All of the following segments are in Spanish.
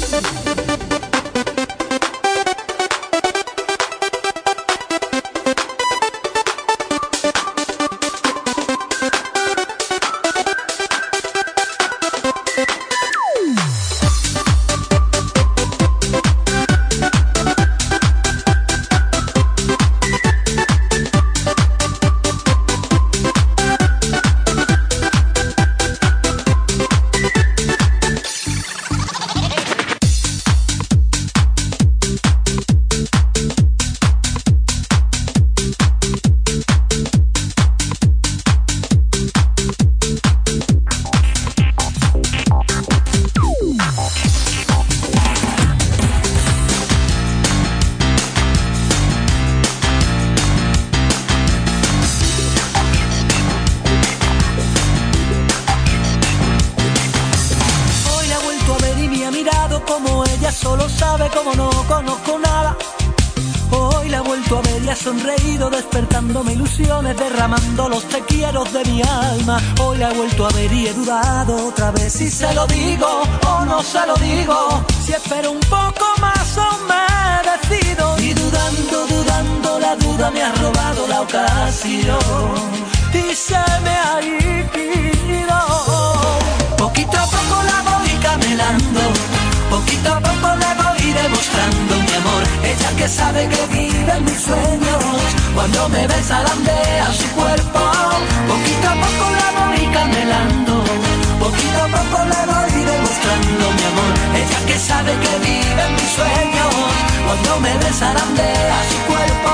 Sonreído, despertándome ilusiones, derramando los te quiero de mi alma. Hoy la he vuelto a ver y he dudado otra vez si se lo digo o no se lo digo, si espero un poco más o me decido. Y dudando, la duda me ha robado la ocasión y se me ha ido. Poquito a poco la voy camelando, poquito a poco le voy demostrando mi amor. Ella que sabe que vive en mis sueños, cuando me besa landea su cuerpo. Poquito a poco la voy camelando, poquito a poco le voy demostrando mi amor. Ella que sabe que vive en mis sueños, cuando me besa landea su cuerpo.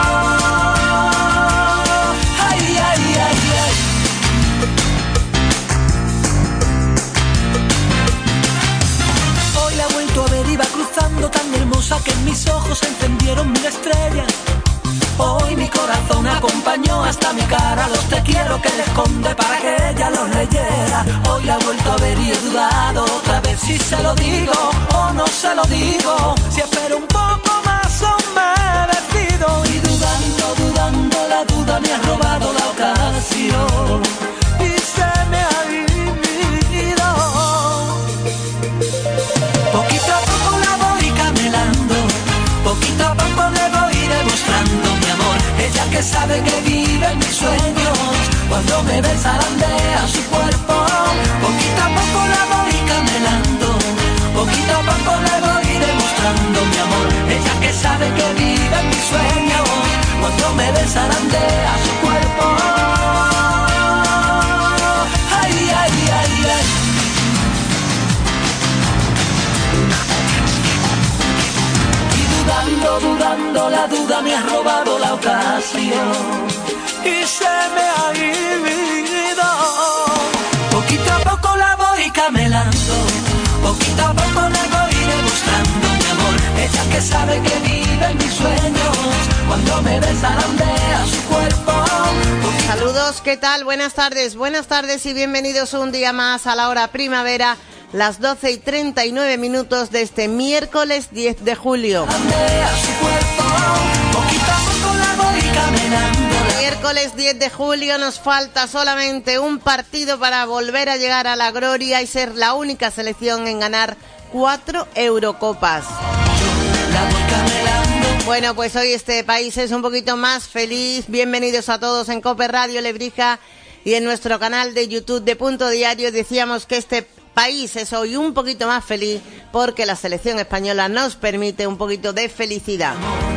Ay, ay, ay, ay. Hoy la he vuelto a ver, iba cruzando tan hermosa que en mis ojos se encendieron 1000 estrellas. Hoy mi corazón acompañó hasta mi cara los te quiero que le esconde para que ella los leyera. Hoy la he vuelto a ver y he dudado otra vez si se lo digo o no se lo digo, si espero un poco más o me decido. Y dudando, la duda me ha robado la ocasión y se me ha ido. Poquito a poco la voy camelando, poquito a poco le voy demostrando mi amor. Ella que sabe que vive en mis sueños, cuando me besa landea su cuerpo. Poquito a poco la voy camelando, poquito a poco le voy demostrando mi amor. Ella que sabe que vive en mis sueños, cuando me besa landea su cuerpo. Ay, ay, ay, ay. Dudando, la duda me ha robado la ocasión y se me ha ido. Poquito a poco la voy camelando, poquito a poco le voy demostrando mi amor. Ella que sabe que vive en mis sueños, cuando me besa landea su cuerpo. Saludos, ¿qué tal? Buenas tardes y bienvenidos un día más a la hora primavera. Las 12:39 de este miércoles 10 de julio. Miércoles 10 de julio, nos falta solamente un partido para volver a llegar a la gloria y ser la única selección en ganar 4 Eurocopas. Bueno, pues hoy este país es un poquito más feliz. Bienvenidos a todos en COPE Radio Lebrija y en nuestro canal de YouTube de Punto Diario. Decíamos que este país es hoy un poquito más feliz porque la selección española nos permite un poquito de felicidad.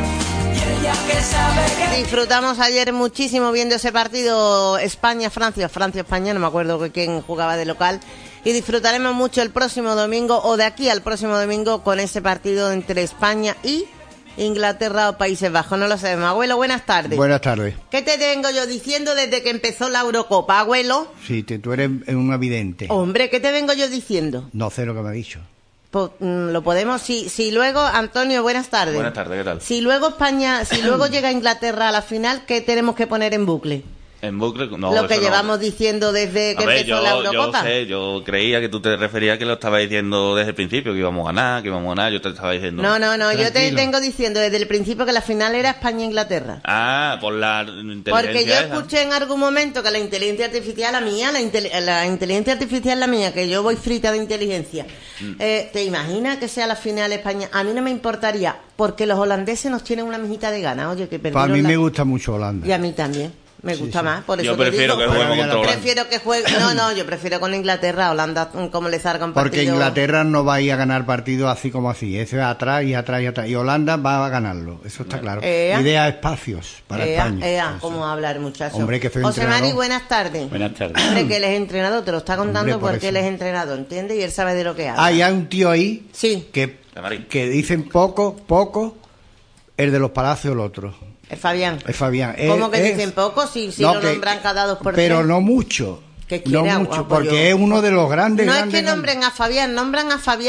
Disfrutamos ayer muchísimo viendo ese partido Francia-España, no me acuerdo quién jugaba de local, y disfrutaremos mucho el próximo domingo o de aquí al próximo domingo con ese partido entre España y Inglaterra o Países Bajos, no lo sabemos. Abuelo, buenas tardes. Buenas tardes. ¿Qué te vengo yo diciendo desde que empezó la Eurocopa, abuelo? Sí, tú eres un evidente. Hombre, ¿qué te vengo yo diciendo? No sé lo que me ha dicho. Pues, lo podemos, si luego, Antonio, buenas tardes. Buenas tardes, ¿qué tal? Si luego llega Inglaterra a la final, ¿qué tenemos que poner en bucle? En bucle, no. Lo que eso llevamos diciendo desde que empezó la Eurocopa. Yo creía que tú te referías que lo estabas diciendo desde el principio, que íbamos a ganar, yo te estaba diciendo... No, yo te vengo diciendo desde el principio que la final era España-Inglaterra. Ah, por la inteligencia. Porque yo escuché en algún momento que la inteligencia artificial, la inteligencia artificial la mía, que yo voy frita de inteligencia. ¿Te imaginas que sea la final España? A mí no me importaría, porque los holandeses nos tienen una mijita de gana. Oye, que Para mí me gusta mucho Holanda. Y a mí también. Me gusta más, por eso yo prefiero que juguemos contra Holanda. Prefiero que juegue... No, yo prefiero con Inglaterra. Holanda, como le salga un partido... Porque Inglaterra no va a ir a ganar partido así como así. Ese va atrás y atrás y atrás. Y Holanda va a ganarlo. Eso está claro. Idea espacios para España. ¿Cómo hablar, muchacho? Hombre, que fue José Mari, buenas tardes. Buenas tardes. Hombre, que él es entrenador. Te lo está contando porque él es entrenador, ¿entiendes? Y él sabe de lo que habla. Hay un tío ahí sí. que dicen poco, el de los Palacios el otro. Es Fabián. ¿Cómo que dicen poco? Si no, lo nombran cada 2 por 3. Pero no mucho. No mucho, porque es uno de los grandes. No es que nombren a Fabián, nombran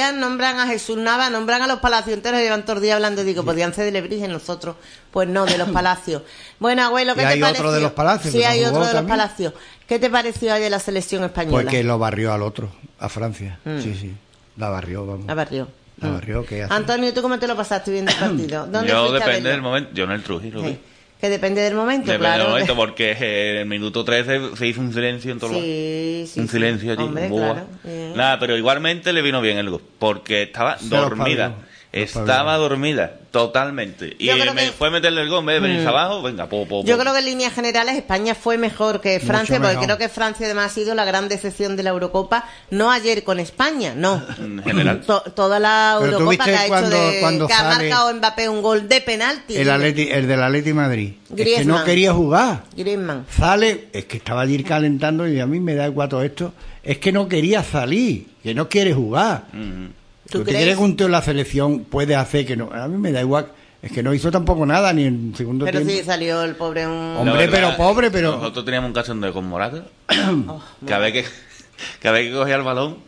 a Jesús Nava, nombran a los Palacios enteros. Llevan todo el día hablando, digo, podían ser de Lebrige, nosotros. Pues no, de los Palacios. Bueno, abuelo, ¿qué te pareció? Hay otro de los Palacios. Sí, hay otro de los Palacios. ¿Qué te pareció ayer la selección española? Pues que lo barrió al otro, a Francia. Sí. La barrió, vamos. La barrió. ¿Qué hace? Antonio, ¿tú cómo te lo pasaste viendo el partido? Yo depende del momento. Yo en el Trujillo lo vi. Que depende del momento, depende claro. Del momento, porque en el minuto 13 se hizo un silencio en todo un silencio allí. Hombre, claro. Nada, pero igualmente le vino bien el gol, porque estaba dormida. Estaba dormida, totalmente. Y fue meterle el gol, en vez de venirse abajo, venga, Yo creo que en líneas generales España fue mejor que Francia, porque creo que Francia además ha sido la gran decepción de la Eurocopa, no ayer con España, no. En general. Toda la Eurocopa que ha hecho que ha marcado Mbappé un gol de penalti. El del Atleti Madrid. Griezmann. Es que no quería jugar. Griezmann. Sale, es que estaba allí calentando y a mí me da igual todo esto. Es que no quería salir, que no quiere jugar. ¿Tú crees que un tío en la selección puede hacer que no? A mí me da igual. Es que no hizo tampoco nada ni en segundo tiempo. Pero sí salió el pobre Hombre, pero pobre, pero... Nosotros teníamos un cachondeo con Morata. Cada vez que cogía el balón...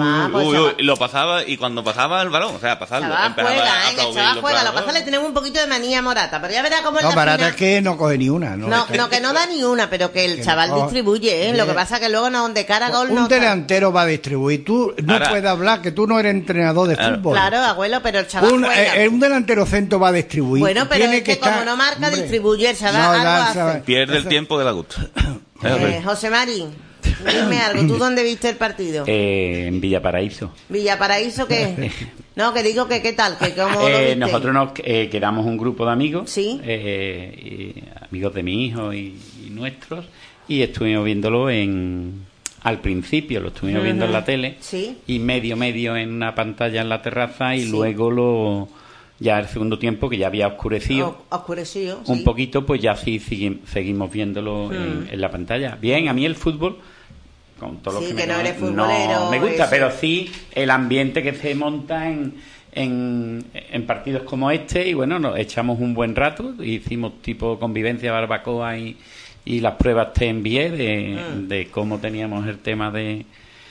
lo pasaba, y cuando pasaba el balón, o sea, pasarlo, empezaba a aplaudirlo. Lo pasa, le tenemos un poquito de manía a Morata, pero ya verá cómo No, Morata es que no coge ni una. No, que no da ni una, pero que el chaval distribuye, ¿eh? Lo que pasa que luego de cara a gol un delantero va a distribuir. Tú no puedes hablar, que tú no eres entrenador de fútbol. Claro, abuelo, pero el chaval un delantero centro va a distribuir. Bueno, pero es que como no marca, distribuye, el chaval algo hace. Pierde el tiempo de la gusto. José Mari, dime algo, ¿tú dónde viste el partido? En Villaparaíso. ¿Villaparaíso qué? No, que digo que qué tal, que cómo lo viste. Nosotros nos quedamos un grupo de amigos, ¿sí? Amigos de mi hijo y nuestros, y estuvimos viéndolo al principio, lo estuvimos viendo en la tele, ¿sí? Y medio en una pantalla en la terraza, y ¿sí? Luego ya el segundo tiempo, que ya había oscurecido un poquito, pues ya sí seguimos viéndolo en la pantalla. Bien, a mí el fútbol, con todo lo que no eres futbolero, no me gusta, eso. Pero sí el ambiente que se monta en partidos como este, y bueno, nos echamos un buen rato, hicimos tipo convivencia, barbacoa y las pruebas te envié de cómo teníamos el tema de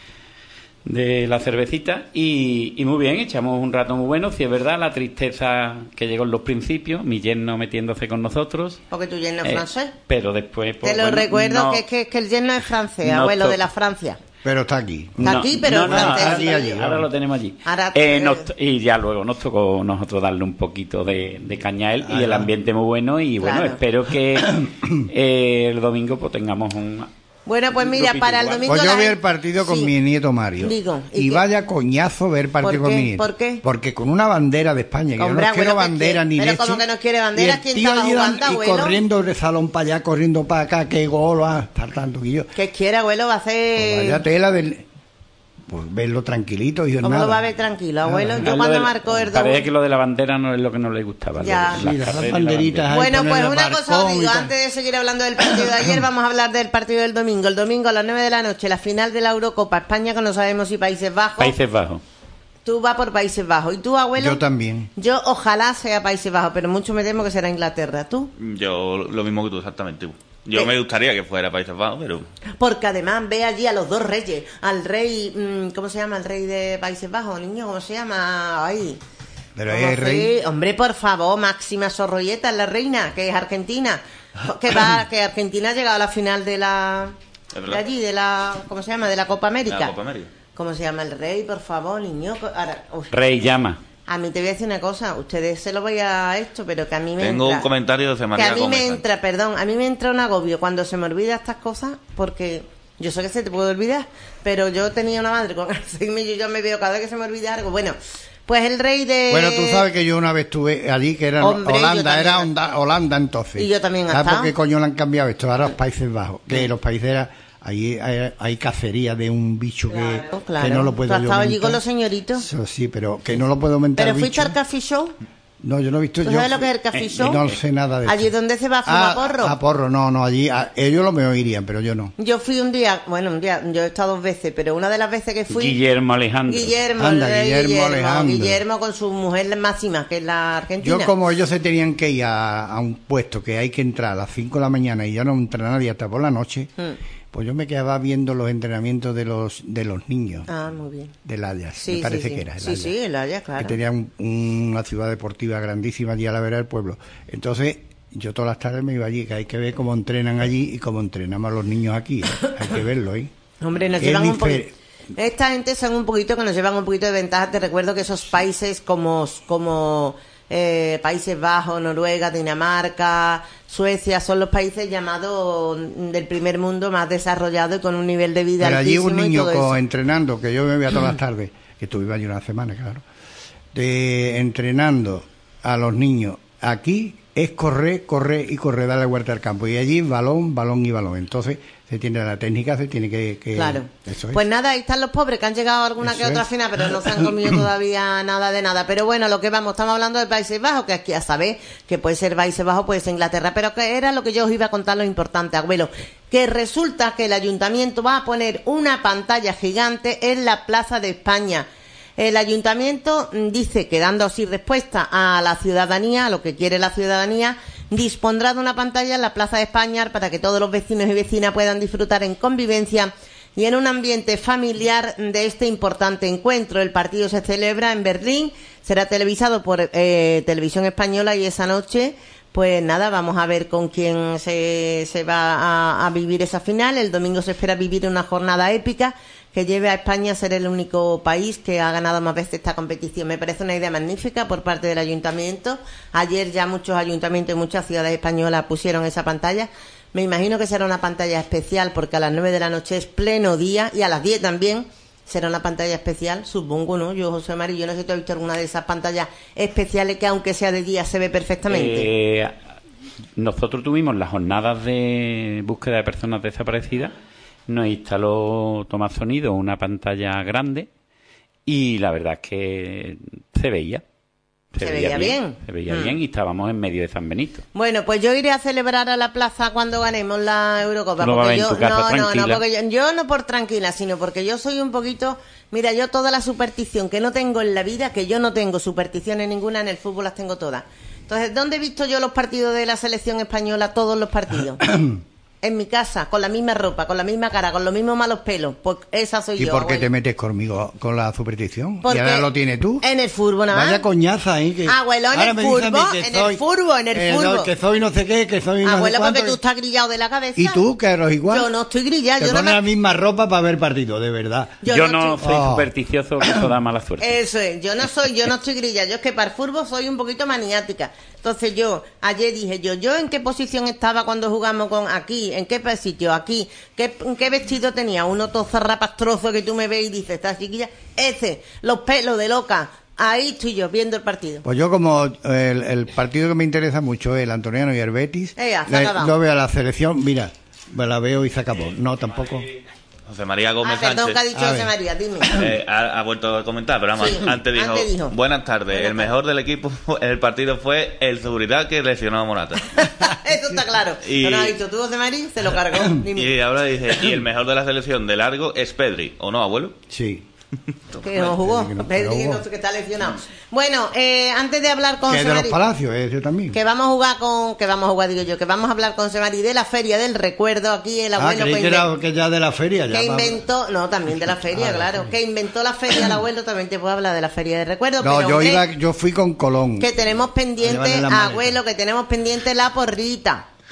la cervecita, y muy bien, echamos un rato muy bueno. Si es verdad, la tristeza que llegó en los principios, mi yerno metiéndose con nosotros, porque tu yerno es francés, pero después pues, te lo recuerdo, que el yerno es francés, abuelo de la Francia, pero está aquí. Está aquí, pero francés. Ahora lo tenemos allí. Y ya luego nos tocó nosotros darle un poquito de caña a él, y el ambiente muy bueno, y bueno, claro. Espero que el domingo pues tengamos un... Bueno, pues mira, para el domingo... Pues yo vi el partido con mi nieto Mario. Y vaya coñazo ver partido con mi nieto. ¿Por qué? Porque con una bandera de España, que yo no quiero bandera ni leche. Pero como que no quiere bandera, ¿quién estaba jugando, abuelo? Y corriendo de salón para allá, corriendo para acá, qué gol va a estar tanto que yo. ¿Qué quiere, abuelo? Va a hacer... Pues vaya tela del... Pues verlo tranquilito y ¿cómo nada. lo va a ver tranquilo, abuelo? Yo cuando marcó el parece que lo de la bandera no es lo que no le gustaba. Ya. Las banderitas. Bueno, pues una cosa os digo, antes de seguir hablando del partido de ayer, vamos a hablar del partido del domingo. El domingo a las 9 de la noche, la final de la Eurocopa, España, que no sabemos si Países Bajos. Países Bajos. Tú vas por Países Bajos. ¿Y tú, abuelo? Yo también. Yo ojalá sea Países Bajos, pero mucho me temo que será Inglaterra. ¿Tú? Yo lo mismo que tú, exactamente. Yo me gustaría que fuera Países Bajos, pero... Porque además ve allí a los dos reyes. Al rey... ¿Cómo se llama el rey de Países Bajos, niño? ¿Cómo se llama? Ay. Pero ahí hay rey... Hombre, por favor, Máxima Sorroyeta, la reina, que es argentina. Que Argentina ha llegado a la final de allí, ¿cómo se llama? De la Copa América. La Copa América. ¿Cómo se llama el rey, por favor, niño? Ahora, Rey llama. A mí te voy a decir una cosa, ustedes se lo voy a esto, pero que a mí me Tengo un comentario de José María Gómez. Gómez. A mí me entra un agobio cuando se me olvida estas cosas, porque yo sé que se te puede olvidar, pero yo tenía una madre con Alzheimer y yo ya me veo cada vez que se me olvida algo. Bueno, pues el rey de... Bueno, tú sabes que yo una vez estuve allí, que era Holanda entonces. Y yo también he ¿Sabes estado? por qué coño le han cambiado esto? Ahora los Países Bajos, que los países allí hay cacería de un bicho que no lo puedo yo. ¿Tú has estado allí aumentar. con los señoritos? Eso sí, pero que no lo puedo aumentar. ¿Pero fuiste al Coffee Show? No, yo no he visto. ¿Tú sabes lo que es el Coffee Show? No sé nada de eso. ¿Allí donde se va a fumar porro? Porro, no, allí ellos lo me oirían, pero yo no. Yo fui un día, yo he estado 2 veces, pero una de las veces que fui... Guillermo Alejandro. Guillermo con su mujer máxima, que es la argentina. Yo, como ellos se tenían que ir a un puesto que hay que entrar a las 5 de la mañana y ya no entra nadie hasta por la noche, pues yo me quedaba viendo los entrenamientos de los niños. Ah, muy bien. Del Ajax, sí, me parece sí. que era. Sí, el Ajax, claro. Que tenían una ciudad deportiva grandísima allí a la vera del pueblo. Entonces, yo todas las tardes me iba allí, que hay que ver cómo entrenan allí y cómo entrenamos a los niños aquí. Hay que verlo, ¿eh? Hombre, nos llevan un poquito... Esta gente son un poquito que nos llevan un poquito de ventaja. Te recuerdo que esos países como Países Bajos, Noruega, Dinamarca, Suecia, son los países llamados del primer mundo más desarrollados y con un nivel de vida altísimo. Pero allí un niño entrenando, que yo me veía todas las tardes, que estuve allí una semana, claro, entrenando a los niños aquí es correr, darle vuelta al campo. Y allí balón. Entonces se tiene la técnica, se tiene que claro. Eso es. Pues nada, ahí están los pobres que han llegado a alguna que otra final, pero no se han comido todavía nada de nada. Pero bueno, estamos hablando de Países Bajos, que aquí ya sabéis que puede ser Países Bajos, puede ser Inglaterra, pero que era lo que yo os iba a contar, lo importante, abuelo, que resulta que el ayuntamiento va a poner una pantalla gigante en la Plaza de España. El ayuntamiento dice que, dando así respuesta a la ciudadanía, a lo que quiere la ciudadanía, dispondrá de una pantalla en la Plaza de España para que todos los vecinos y vecinas puedan disfrutar en convivencia y en un ambiente familiar de este importante encuentro. El partido se celebra en Berlín, será televisado por Televisión Española y esa noche, pues nada, vamos a ver con quién se va a vivir esa final. El domingo se espera vivir una jornada épica que lleve a España a ser el único país que ha ganado más veces esta competición. Me parece una idea magnífica por parte del ayuntamiento. Ayer ya muchos ayuntamientos y muchas ciudades españolas pusieron esa pantalla. Me imagino que será una pantalla especial porque a las 9 de la noche es pleno día y a las 10 también será una pantalla especial, supongo, ¿no? Yo, José María, yo no sé si tú has visto alguna de esas pantallas especiales que aunque sea de día se ve perfectamente. Nosotros tuvimos las jornadas de búsqueda de personas desaparecidas. Nos instaló Tomás Sonido una pantalla grande y la verdad es que se veía. Se veía bien. Se veía bien y estábamos en medio de San Benito. Bueno, pues yo iré a celebrar a la plaza cuando ganemos la Eurocopa. No, porque yo no por tranquila, sino porque yo soy un poquito... Mira, yo toda la superstición que no tengo en la vida, que yo no tengo supersticiones ninguna, en el fútbol las tengo todas. Entonces, ¿dónde he visto yo los partidos de la selección española? Todos los partidos. En mi casa, con la misma ropa, con la misma cara, con los mismos malos pelos. Pues esa soy yo. ¿Y por qué te metes conmigo con la superstición? Porque ¿Y ahora lo tienes tú? En el fútbol nada más. Vaya coñaza, ¿eh? Que abuelo, en el fútbol. Que soy no sé qué, que soy no abuelo, sé cuánto, porque tú estás grillado de la cabeza. ¿Y tú, que eres igual? Yo no estoy grillado. Te pones la misma ropa para ver partido, de verdad. Yo no soy supersticioso, que eso da mala suerte. Eso es, yo no estoy grillada. Yo es que para el fútbol soy un poquito maniática. Entonces ayer dije yo en qué posición estaba cuando jugamos con aquí, en qué sitio, aquí, qué vestido tenía, uno todo zarrapastroso que tú me ves y dices, esta chiquilla, los pelos de loca, ahí estoy yo viendo el partido. Pues yo como el partido que me interesa mucho es el Antoniano y el Betis, yo veo a la selección, mira, me la veo y se acabó, no tampoco. José María Gómez perdón, Sánchez. ¿qué ha dicho José María? Dime. Ha vuelto a comentar, pero vamos, Sí, antes dijo, buenas tardes, el mejor del equipo en el partido fue el seguridad que lesionó a Morata. Eso está claro. Y, ¿no lo has visto tú, José María? Se lo cargó. Y ahora dice, y el mejor de la selección de largo es Pedri, ¿o no, abuelo? Sí. Que no jugó, Pedri, que está lesionado. Bueno, antes de hablar con que de los Palacios, yo también. Que vamos a hablar con Semari de la Feria del Recuerdo. Aquí el abuelo que ya de la feria que inventó, no, también de la feria, claro, que inventó la feria el abuelo, también te puedo hablar de la Feria del Recuerdo. No, pero, yo fui con Colón. Que tenemos pendiente, abuelo, que tenemos pendiente la porrita.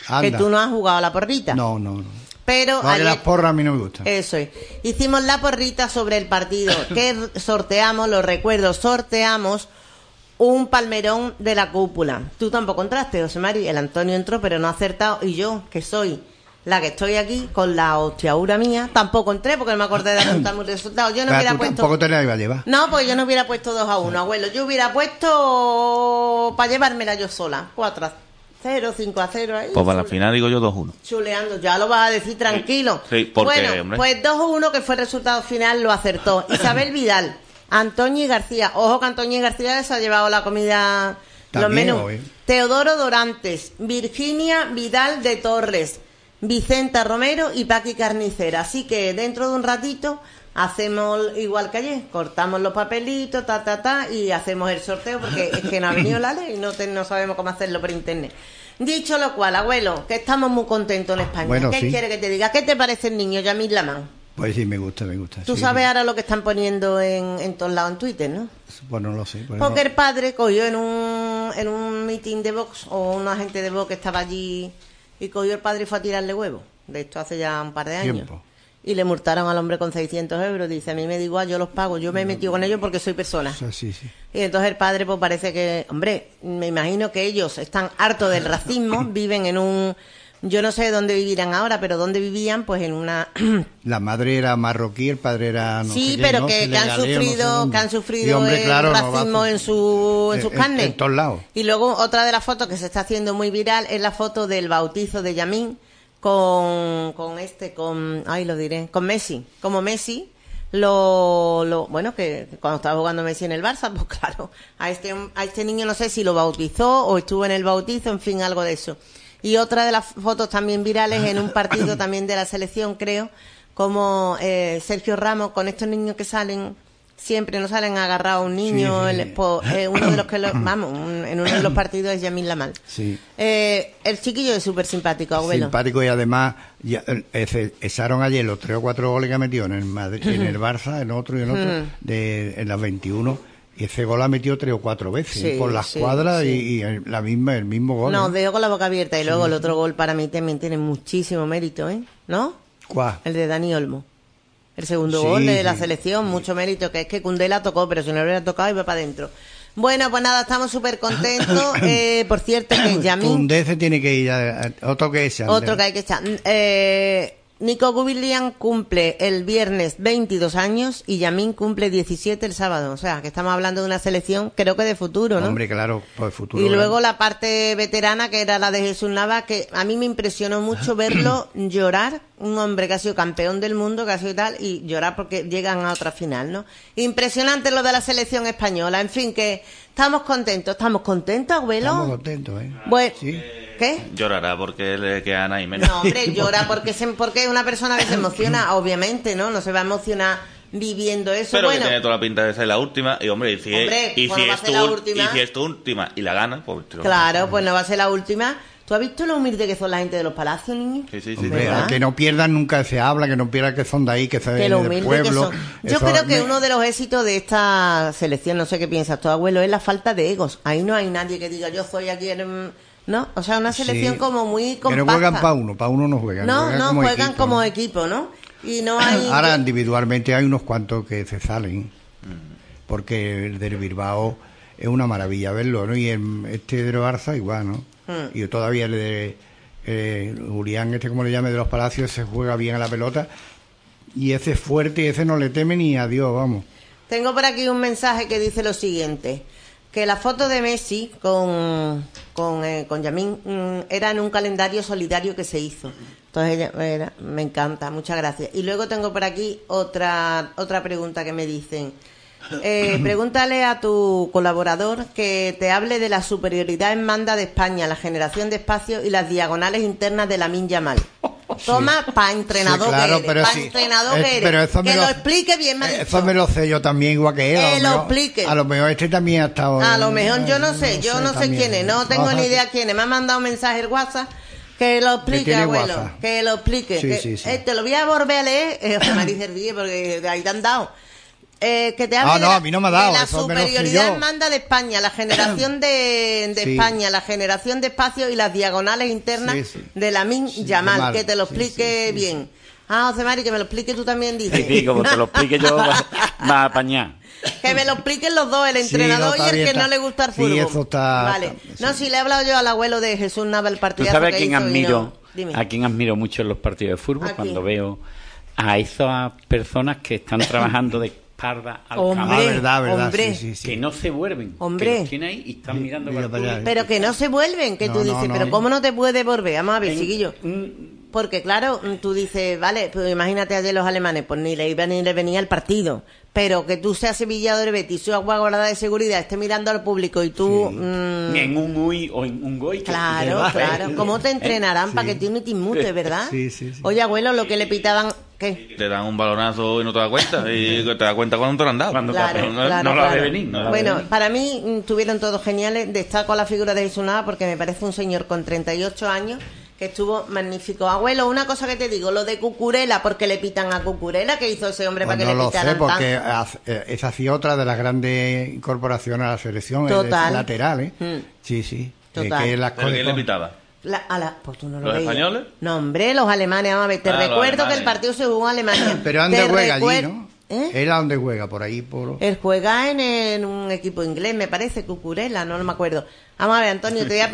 Anda. Que tú no has jugado a la porrita. No. Pero ayer, las porras a mí no me gustan. Eso es. Hicimos la porrita sobre el partido. Que sorteamos, lo recuerdo, sorteamos un palmerón de la cúpula. Tú tampoco entraste, José Mari. El Antonio entró, pero no ha acertado. Y yo, que soy la que estoy aquí, con la hostiaura mía, tampoco entré porque no me acordé de apuntar mis resultados. Yo no hubiera puesto... Tampoco te la iba a llevar. No, pues yo no hubiera puesto 2-1, abuelo. Yo hubiera puesto para llevármela yo sola. 4-0, 5-0 ahí. Pues para la final digo yo 2-1. Chuleando, ya lo vas a decir tranquilo. Sí, porque, bueno, hombre. pues 2-1, que fue el resultado final, lo acertó Isabel Vidal, Antoñi García. Ojo que Antoñi García se ha llevado la comida, también, los menús. Teodoro Dorantes, Virginia Vidal de Torres, Vicenta Romero y Paqui Carnicera. Así que dentro de un ratito hacemos igual que ayer, cortamos los papelitos, y hacemos el sorteo, porque es que no ha venido la ley y no sabemos cómo hacerlo por internet. Dicho lo cual, abuelo, que estamos muy contentos en España. Bueno, ¿Qué quiere que te diga? ¿Qué te parece el niño, Yamil Lamán? Pues sí, me gusta. Tú sabes ahora lo que están poniendo en todos lados en Twitter, ¿no? Pues no lo sé. Porque el padre cogió en un meeting de Vox, o una gente de Vox que estaba allí, y cogió el padre y fue a tirarle huevos. De esto hace ya un par de años. Tiempo. Y le multaron al hombre con 600 euros. Dice, a mí me da igual, yo los pago. Yo me he metido con ellos porque soy persona. Sí. Y entonces el padre, pues parece que... Hombre, me imagino que ellos están hartos del racismo. Viven en un... Yo no sé dónde vivirán ahora, pero dónde vivían, pues en una... La madre era marroquí, el padre era... No sí, sé pero ¿no? que han sufrido hombre, el claro, racismo en sus carnes. En todos lados. Y luego otra de las fotos que se está haciendo muy viral es la foto del bautizo de Yamín con Messi. Como Messi, bueno, que cuando estaba jugando Messi en el Barça, pues claro, a este niño no sé si lo bautizó o estuvo en el bautizo, en fin, algo de eso. Y otra de las fotos también virales en un partido también de la selección, creo, como Sergio Ramos, con estos niños que salen, siempre no salen agarrados a un niño, sí. Uno de los que en uno de los partidos es Yamil Lamal. Sí. El chiquillo es súper simpático, abuelo. Simpático, y además echaron ayer los 3 o 4 goles que ha metido en el Madrid, en el Barça, en otro y en otro, en las 21. Y ese gol ha metido 3 o 4 veces por las cuadras. Y el mismo gol. No, dejo con la boca abierta. Y luego el otro gol para mí también tiene muchísimo mérito, ¿no? ¿Cuál? El de Dani Olmo. El segundo gol de la selección, mucho mérito, que es que Koundé la tocó, pero si no lo hubiera tocado iba para adentro. Bueno, pues nada, estamos súper contentos. Por cierto, que Yamín... Koundé se tiene que ir otro que echar. Otro que hay que echar. Nico William cumple el viernes 22 años y Yamín cumple 17 el sábado. O sea, que estamos hablando de una selección, creo que de futuro, ¿no? Hombre, claro, pues futuro. Y luego la parte veterana, que era la de Jesús Navas, que a mí me impresionó mucho verlo llorar. Un hombre que ha sido campeón del mundo, que ha sido tal, y llorar porque llegan a otra final, ¿no? Impresionante lo de la selección española. En fin, que estamos contentos. ¿Estamos contentos, abuelo? Estamos contentos, ¿eh? Bueno, ¿sí? ¿Qué? Llorará porque le quedan ahí menos. No, hombre, llora porque es una persona que se emociona, obviamente, ¿no? No se va a emocionar viviendo eso. Pero bueno, que tiene toda la pinta de ser la última. Y hombre, si es tu última y la gana, pues... Claro, pues no va a ser la última. ¿Tú has visto lo humilde que son la gente de los palacios, niño? Sí. Hombre, que no pierdan nunca se habla, que no pierdan que son de ahí, que se ven del pueblo. Yo creo que uno de los éxitos de esta selección, no sé qué piensas tú, abuelo, es la falta de egos. Ahí no hay nadie que diga yo soy aquí ¿no? O sea, una selección como muy compacta. Que no juegan para uno no juegan. No, juegan como equipo, ¿no? Y no hay... Ahora, individualmente hay unos cuantos que se salen, porque el del Bilbao es una maravilla verlo, ¿no? Y este del Barça igual, ¿no? Y todavía el de Julián, como le llame, de los Palacios, se juega bien a la pelota, y ese es fuerte y ese no le teme ni a Dios, vamos. Tengo por aquí un mensaje que dice lo siguiente: que la foto de Messi con Yamín era en un calendario solidario que se hizo. Entonces me encanta, muchas gracias. Y luego tengo por aquí otra pregunta que me dicen. Pregúntale a tu colaborador que te hable de la superioridad en banda de España, la generación de espacio y las diagonales internas de Lamine Yamal. Toma, para entrenador, sí, claro, que eres, para entrenador que eres. Que lo explique bien, me ha dicho. Eso me lo sé yo también, igual que él. Que lo explique. A lo mejor este también ha estado... A lo mejor yo no sé quién es, no tengo ni idea quién es. Me ha mandado un mensaje el WhatsApp. Que lo explique, abuelo. WhatsApp. Que lo explique. Sí. Te lo voy a volver a leer, José María Serville, porque ahí te han dado. que te hable a mí no me ha dado. de la superioridad manda de España, la generación de sí. España, la generación de espacio y las diagonales internas de Lamine Yamal, que te lo explique bien. José Mari, que me lo explique tú también, dice. Sí, como te lo explique yo, va a apañar. Que me lo expliquen los dos, el entrenador y el que no le gusta el fútbol. Sí, eso está... Vale. No, si le he hablado yo al abuelo de Jesús Nava, el partidazo. ¿Tú sabes que a quién admiro mucho en los partidos de fútbol? Cuando veo a esas personas que están trabajando de espalda al campo. Verdad. Sí. Que no se vuelven. Que los tiene ahí y están mirando para allá. Pero que no se vuelven, que tú dices, pero ¿cómo no te puedes volver? Vamos a ver, chiquillo. Porque claro, tú dices, vale, pues imagínate ayer los alemanes, pues ni le iba ni le venía el partido. Pero que tú seas sevillado de Betis, seas guarda de seguridad, esté mirando al público y tú... en un UI o en un GOI. Claro. ¿Cómo te entrenarán para que tú no te inmutes, verdad? Sí. Oye, abuelo, lo que le pitaban... ¿Qué? Te dan un balonazo y no te das cuenta. Y te das cuenta cuando te lo han dado. No lo ha de venir. Bueno, para mí tuvieron todos geniales. Destaco la figura de Jesús Nava porque me parece un señor con 38 años... que estuvo magnífico. Abuelo, una cosa que te digo, lo de Cucurella, ¿por qué le pitan a Cucurella? ¿Qué hizo ese hombre para que le pitaran tanto? No lo sé, porque esa ha sido otra de las grandes incorporaciones a la selección, el lateral, Sí. Total. ¿Pero quién le pitaba? Pues tú no lo ¿Los veías. españoles? No, hombre, los alemanes, vamos a ver. Te recuerdo que el partido se jugó en Alemania. Pero ¿dónde juega allí, no? ¿Él a dónde juega? Por ahí, Él juega en un equipo inglés, me parece, Cucurella, no me acuerdo. Vamos a ver, Antonio, te voy a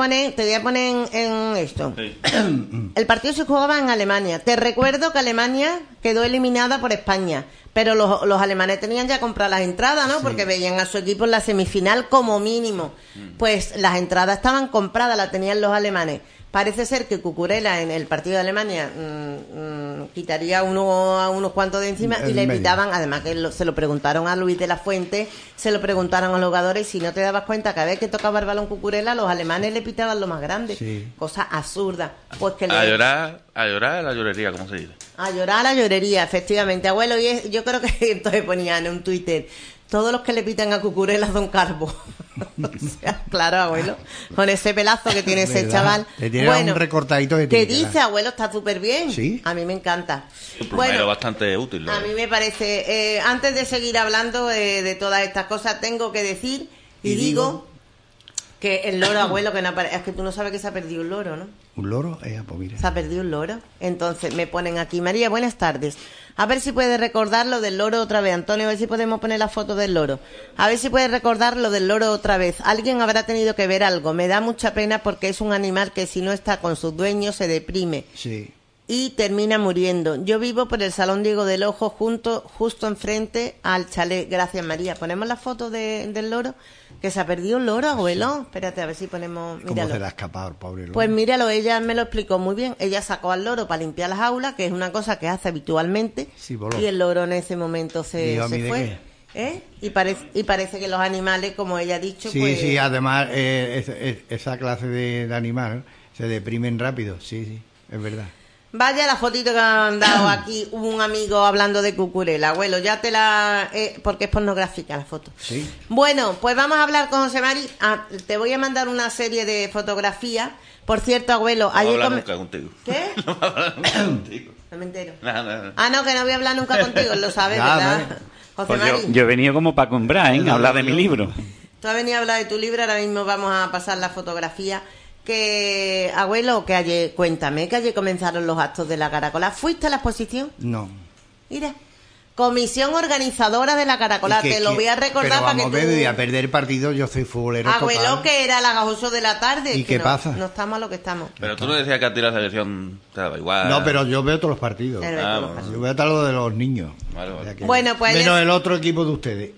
poner en esto. Sí. El partido se jugaba en Alemania. Te recuerdo que Alemania quedó eliminada por España, pero los alemanes tenían ya compradas las entradas, ¿no? Sí. Porque veían a su equipo en la semifinal como mínimo. Pues las entradas estaban compradas, las tenían los alemanes. Parece ser que Cucurella en el partido de Alemania quitaría a unos cuantos de encima y le pitaban, además que se lo preguntaron a Luis de la Fuente, se lo preguntaron a los jugadores y si no te dabas cuenta, cada vez que tocaba el balón Cucurella, los alemanes le pitaban lo más grande. Sí. Cosa absurda. Pues que a llorar a la llorería, ¿cómo se dice? A llorar a la llorería, efectivamente. Abuelo, y yo creo que entonces ponían en un Twitter... Todos los que le pitan a Cucurella son calvos. O sea, claro, abuelo. Con ese pelazo que tiene ese chaval. Le tiene un recortadito de ¿qué dice, abuelo? Está súper bien. Sí. A mí me encanta. Un plumero bastante útil, ¿no? A mí me parece... antes de seguir hablando de todas estas cosas, tengo que decir y digo que el loro, abuelo, que no aparece... Es que tú no sabes que se ha perdido un loro, ¿no? ¿Un loro? Pues mira. Se ha perdido un loro. Entonces me ponen aquí, María, buenas tardes. A ver si puedes recordar lo del loro otra vez. Antonio, a ver si podemos poner la foto del loro. A ver si puedes recordar lo del loro otra vez. Alguien habrá tenido que ver algo. Me da mucha pena porque es un animal que si no está con sus dueños se deprime. Sí. Y termina muriendo. Yo vivo por el Salón Diego del Ojo, justo enfrente al chalet. Gracias, María. ¿Ponemos la foto del loro? Que se ha perdido un loro, abuelo. Sí. Espérate, a ver si ponemos... Míralo. ¿Cómo se le ha escapado el pobre loro? Pues míralo, ella me lo explicó muy bien. Ella sacó al loro para limpiar las aulas, que es una cosa que hace habitualmente. Sí, y el loro en ese momento se fue. Y parece que los animales, como ella ha dicho... Sí, pues... sí, además esa clase de animal se deprimen rápido. Sí, es verdad. Vaya la fotito que me han dado aquí un amigo hablando de Cucurella. Abuelo, ya te la... porque es pornográfica la foto. Sí. Bueno, pues vamos a hablar con José Mari. Te voy a mandar una serie de fotografías. Por cierto, abuelo... No voy a hablar nunca contigo. ¿Qué? No voy a hablar nunca contigo. No me entero. No. No, que no voy a hablar nunca contigo. Lo sabes, ¿verdad? José pues Mari. Yo he venido como para comprar, hablar de mi libro. Tú has venido a hablar de tu libro. Ahora mismo vamos a pasar la fotografía. Que, abuelo, que ayer comenzaron los actos de la Caracola. ¿Fuiste a la exposición? No. Mira, comisión organizadora de la Caracola, te lo voy a recordar para que tú... Pero a perder partido, yo soy futbolero abuelo, total. Que era las 8 de la tarde. ¿Y qué pasa? No estamos a lo que estamos. Pero tú no decías que a ti la selección te daba igual. No, pero yo veo todos los partidos. Yo veo todo lo de los niños. Vale. O sea que, bueno, pues... menos el otro equipo de ustedes.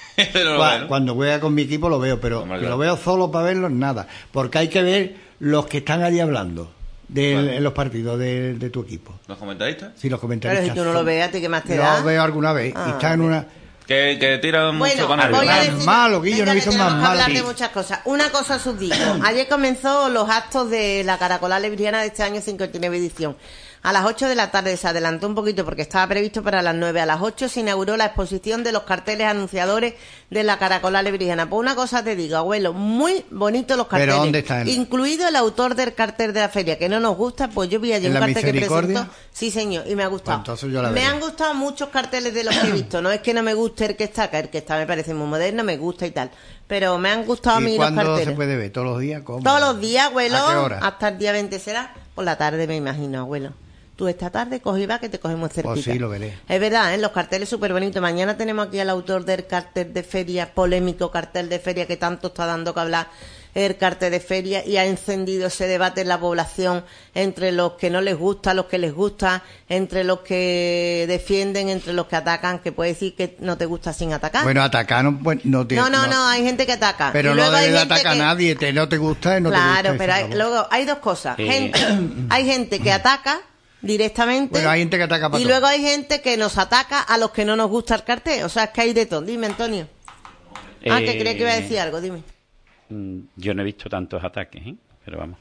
Cuando juega con mi equipo lo veo, pero que lo veo solo para verlo, nada. Porque hay que ver los que están allí hablando en los partidos de tu equipo. ¿Los comentaristas? Sí, los comentaristas. Pero si tú no lo ves, ¿a ti qué más te da? Lo veo alguna vez. Y están en una... Que tiran mucho con el voy a decir, malo, Guillo, no hizo más malo. Hablar de muchas cosas. Una cosa os digo. Ayer comenzó los actos de la Caracola Libriana de este año 59 edición. A las 8 de la tarde se adelantó un poquito porque estaba previsto para las 9. A las 8 se inauguró la exposición de los carteles anunciadores de la Caracola Lebrijana. Pues una cosa te digo, abuelo, muy bonitos los carteles. ¿Pero dónde están? Incluido el autor del cartel de la feria, que no nos gusta, pues yo vi allí un cartel que presentó. Sí, señor, y me ha gustado. Pues entonces yo la me han gustado muchos carteles de los que he visto. No es que no me guste el que está me parece muy moderno, me gusta y tal. Pero me han gustado a mí los carteles. ¿Y cuándo se puede ver? ¿Todos los días? ¿Cómo? Todos los días, abuelo. ¿A qué hora? Hasta el día 20 será. Por la tarde, me imagino, abuelo. Tú esta tarde coge y va, que te cogemos cerquita. Pues sí, lo veré. Es verdad, los carteles súper bonitos. Mañana tenemos aquí al autor del cartel de feria, polémico cartel de feria que tanto está dando que hablar, el cartel de feria, y ha encendido ese debate en la población entre los que no les gusta, los que les gusta, entre los que defienden, entre los que atacan, que puede decir que no te gusta sin atacar. Bueno, atacar no hay gente que ataca. Pero no debe atacar a nadie, no te gusta y no te gusta. Claro, pero luego hay dos cosas. Hay gente que ataca directamente. Bueno, hay gente que ataca para y todo. Luego hay gente que nos ataca a los que no nos gusta el cartel. O sea, es que hay de todo. Dime, Antonio. Que creía que iba a decir algo, dime. Yo no he visto tantos ataques, pero vamos.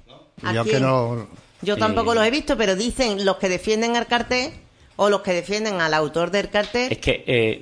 Yo tampoco los he visto, pero dicen los que defienden el cartel o los que defienden al autor del cartel. Es que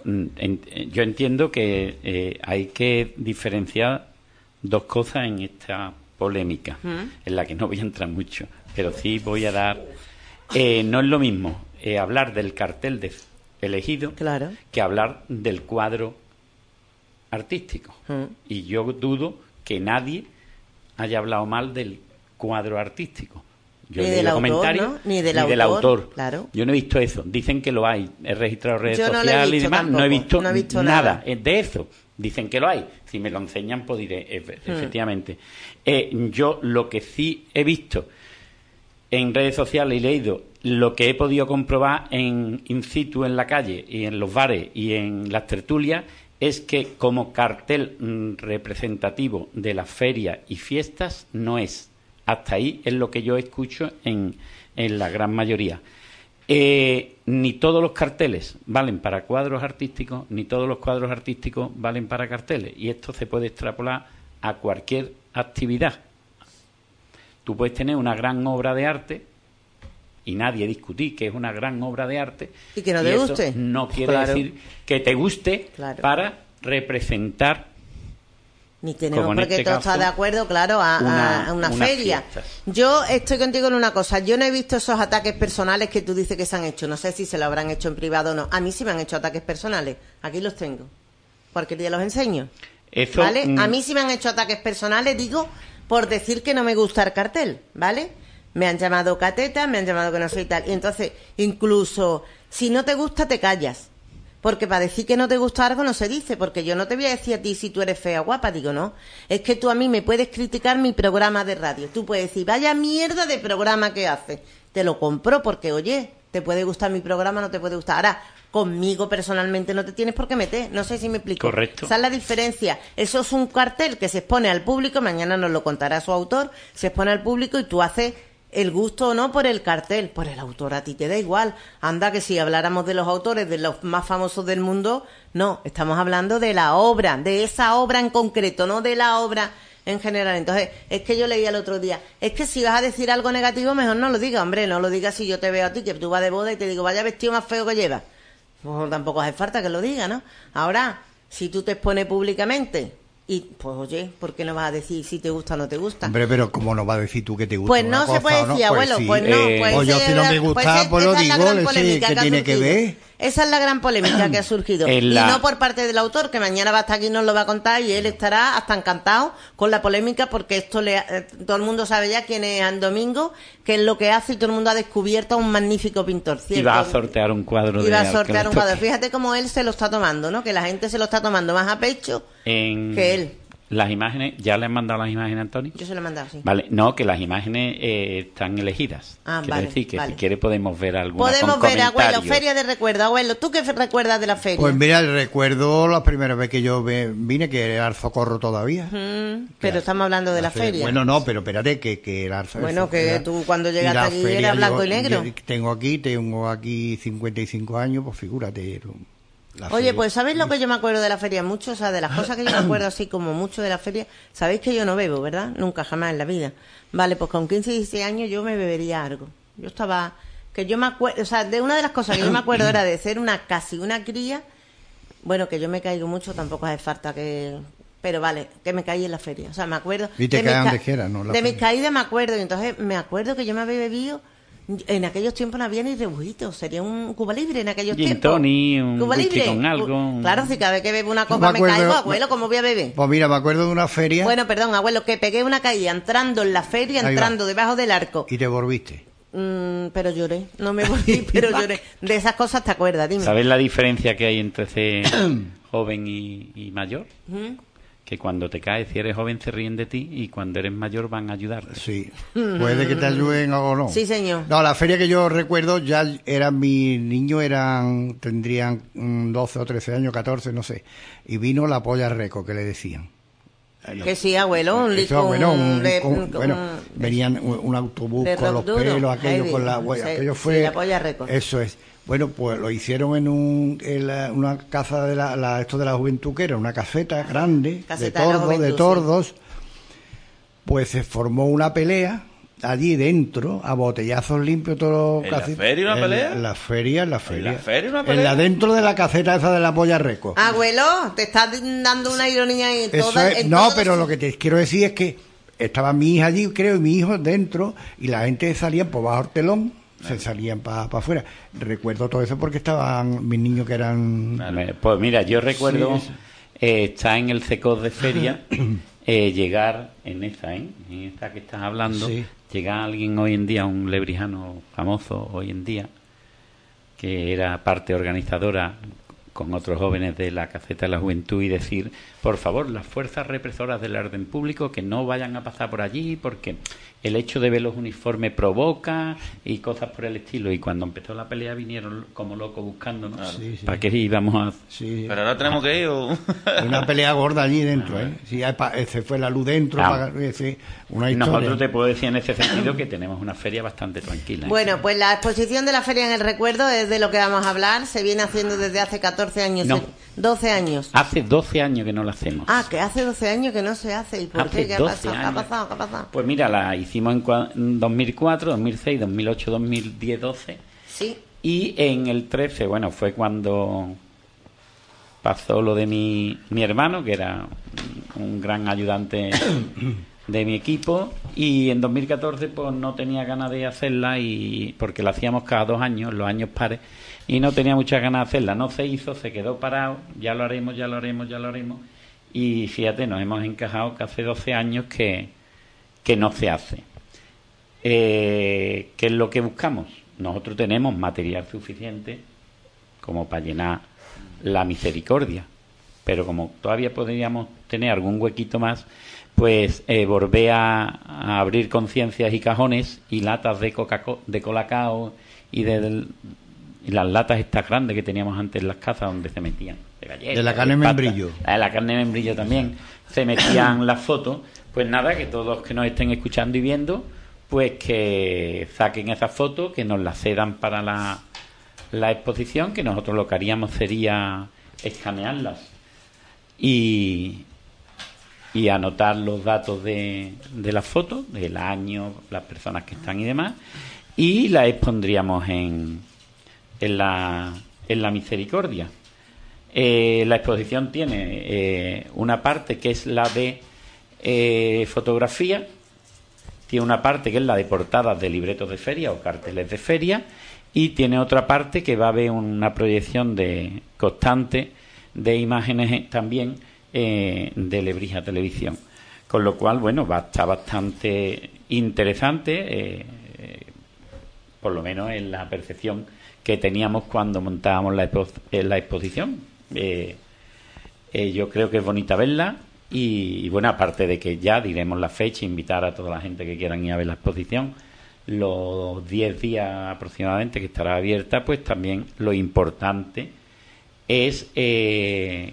yo entiendo que hay que diferenciar dos cosas en esta polémica, en la que no voy a entrar mucho, pero sí voy a dar... no es lo mismo hablar del cartel elegido que hablar del cuadro artístico. Y yo dudo que nadie haya hablado mal del cuadro artístico. Yo ni he leído comentarios, ¿no? Ni del autor. Claro. Yo no he visto eso. Dicen que lo hay. He registrado redes sociales y demás. Tampoco. No he visto nada de eso. Dicen que lo hay. Si me lo enseñan, pues diré, efectivamente. Yo lo que sí he visto en redes sociales y leído, lo que he podido comprobar in situ en la calle y en los bares y en las tertulias, es que como cartel representativo de las ferias y fiestas no es. Hasta ahí es lo que yo escucho en la gran mayoría. Ni todos los carteles valen para cuadros artísticos, ni todos los cuadros artísticos valen para carteles. Y esto se puede extrapolar a cualquier actividad. Tú puedes tener una gran obra de arte y nadie discutir que es una gran obra de arte. Y que no te guste. No quiere decir que te guste para representar. Ni tenemos por qué todos estar de acuerdo, a una feria. Fiestas. Yo estoy contigo en una cosa. Yo no he visto esos ataques personales que tú dices que se han hecho. No sé si se lo habrán hecho en privado o no. A mí sí me han hecho ataques personales. Aquí los tengo. Cualquier día los enseño. Eso, ¿vale? A mí sí me han hecho ataques personales, digo, por decir que no me gusta el cartel, ¿vale? Me han llamado cateta, me han llamado que no soy tal. Y entonces, incluso, si no te gusta, te callas. Porque para decir que no te gusta algo no se dice, porque yo no te voy a decir a ti si tú eres fea o guapa, digo, no. Es que tú a mí me puedes criticar mi programa de radio. Tú puedes decir, vaya mierda de programa que haces. Te lo compro porque, oye, te puede gustar mi programa, no te puede gustar. Ahora, conmigo personalmente no te tienes por qué meter. No sé si me explico. Correcto. Esa es la diferencia. Eso es un cartel que se expone al público, mañana nos lo contará su autor, se expone al público y tú haces el gusto o no por el cartel, por el autor a ti te da igual. Anda que si habláramos de los autores, de los más famosos del mundo, no, estamos hablando de la obra, de esa obra en concreto, no de la obra en general. Entonces, es que yo leía el otro día, es que si vas a decir algo negativo, mejor no lo digas, hombre, no lo digas si yo te veo a ti, que tú vas de boda y te digo, vaya vestido más feo que llevas. Pues tampoco hace falta que lo diga, ¿no? Ahora, si tú te expones públicamente y, pues oye, ¿por qué no vas a decir si te gusta o no te gusta? Hombre, pero ¿cómo no vas a decir tú que te gusta? Pues no se puede decir, abuelo, pues no. Pues yo si no me gusta, pues lo digo, ¿qué tiene que ver? Esa es la gran polémica que ha surgido. Y no por parte del autor, que mañana va a estar aquí y nos lo va a contar, y él estará hasta encantado con la polémica, porque esto todo el mundo sabe ya quién es An Domingo, qué es lo que hace, y todo el mundo ha descubierto a un magnífico pintor, ¿cierto? Y va a sortear un cuadro. Fíjate cómo él se lo está tomando, ¿no? Que la gente se lo está tomando más a pecho que él. Las imágenes, ¿ya le han mandado las imágenes, Antonio? Yo se lo he mandado, sí. Vale, no, que las imágenes están elegidas. Quiere decir que si quiere podemos ver alguna. Podemos ver, abuelo, feria de recuerdo. Abuelo, ¿tú qué recuerdas de la feria? Pues mira, el recuerdo la primera vez que yo vine, que era Arzocorro todavía. Pero estamos hablando de la feria. Bueno, no, pero espérate, que era Arzocorro. Bueno, que tú cuando llegaste aquí era blanco y negro. Tengo aquí 55 años, pues figúrate. Oye, pues ¿sabéis lo que yo me acuerdo de la feria? Mucho, o sea, de las cosas que yo me acuerdo así como mucho de la feria. Sabéis que yo no bebo, ¿verdad? Nunca, jamás en la vida. Vale, pues con 15 y 16 años yo me bebería algo. Yo estaba... Que yo me acuerdo... O sea, de una de las cosas que yo me acuerdo era de ser casi una cría. Bueno, que yo me caigo mucho, tampoco hace falta que... Pero vale, que me caí en la feria. O sea, me acuerdo... Y te caes donde quieras, ¿no? De mis caídas me acuerdo. Y entonces me acuerdo que yo me había bebido... En aquellos tiempos no había ni rebujitos. Sería un Cuba Libre en aquellos Gin tiempos. Tony, un Cuba whisky Libre. con algo. Claro, si cada vez que bebo una copa me caigo, abuelo, ¿cómo voy a beber? Pues mira, me acuerdo de una feria... Bueno, perdón, abuelo, que pegué una caída entrando en la feria, entrando debajo del arco. ¿Y te volviste? Pero lloré, no me volví, pero lloré. De esas cosas te acuerdas, dime. ¿Sabes la diferencia que hay entre ser joven y mayor? Que cuando te caes, si eres joven, se ríen de ti, y cuando eres mayor van a ayudarte. Sí, puede que te ayuden o no. Sí, señor. No, la feria que yo recuerdo, ya eran mis niños, tendrían 12 o 13 años, 14, no sé. Y vino la polla reco, que le decían. Que sí, abuelo, venían un autobús con los pelos, aquello con la huella, aquello fue... Sí, la polla récord. Eso es. Bueno, pues lo hicieron en una casa de esto de la juventud, que era una caseta grande, de tordos. Pues se formó una pelea allí dentro, a botellazos limpios, todo. ¿En la feria una pelea? En la feria. ¿En la feria una pelea? Dentro de la caseta esa de la polla reco. Abuelo, te estás dando una ironía y toda. No, pero lo que te quiero decir es que estaba mi hija allí, creo, y mi hijo dentro, y la gente salía por bajo el telón. Se salían para afuera. Recuerdo todo eso porque estaban mis niños que eran... Pues mira, yo recuerdo estar en el CECOS de feria, llegar en esta que estás hablando, llega alguien hoy en día, un lebrijano famoso hoy en día, que era parte organizadora con otros jóvenes de la Caseta de la Juventud, y decir, por favor, las fuerzas represoras del orden público que no vayan a pasar por allí, porque el hecho de ver los uniformes provoca y cosas por el estilo. Y cuando empezó la pelea vinieron como locos buscándonos. Claro. ¿Para qué íbamos a...? Sí. Pero ahora tenemos que ir una pelea gorda allí dentro, ¿eh? Sí, se fue la luz dentro. Una historia. Nosotros te puedo decir en ese sentido que tenemos una feria bastante tranquila. Bueno, pues la exposición de la feria en el recuerdo es de lo que vamos a hablar. Se viene haciendo desde hace 14 años. No. 12 años. Hace 12 años que no la hacemos. Ah, que hace 12 años que no se hace. ¿Y por qué? ¿Qué ha pasado? ¿Qué ha pasado? ¿Qué ha pasado? Pues mira, la hicimos en 2004, 2006, 2008, 2010, 12. Sí. Y en el 13, bueno, fue cuando pasó lo de mi hermano, que era un gran ayudante de mi equipo. Y en 2014 pues no tenía ganas de hacerla, porque la hacíamos cada 2 años, los años pares, y no tenía muchas ganas de hacerla. No se hizo, se quedó parado, ya lo haremos. Y fíjate, nos hemos encajado que hace 12 años que no se hace. ¿Qué es lo que buscamos? Nosotros tenemos material suficiente como para llenar la misericordia, pero como todavía podríamos tener algún huequito más, pues volver a abrir conciencias y cajones y latas de Colacao y y las latas estas grandes que teníamos antes en las casas, donde se metían de galletas, de la carne de membrillo. De la carne de membrillo también se metían las fotos. Pues nada, que todos los que nos estén escuchando y viendo, pues que saquen esas fotos, que nos las cedan para la exposición, que nosotros lo que haríamos sería escanearlas y anotar los datos de las fotos, el año, las personas que están y demás, y las expondríamos en la misericordia. La exposición tiene una parte que es la de fotografía, tiene una parte que es la de portadas de libretos de feria o carteles de feria, y tiene otra parte que va a haber una proyección constante de imágenes también de Lebrija Televisión, con lo cual, bueno, va a estar bastante interesante, por lo menos en la percepción que teníamos cuando montábamos la exposición. Yo creo que es bonita verla. Y bueno, aparte de que ya diremos la fecha, invitar a toda la gente que quieran ir a ver la exposición, los 10 días aproximadamente que estará abierta, pues también lo importante es que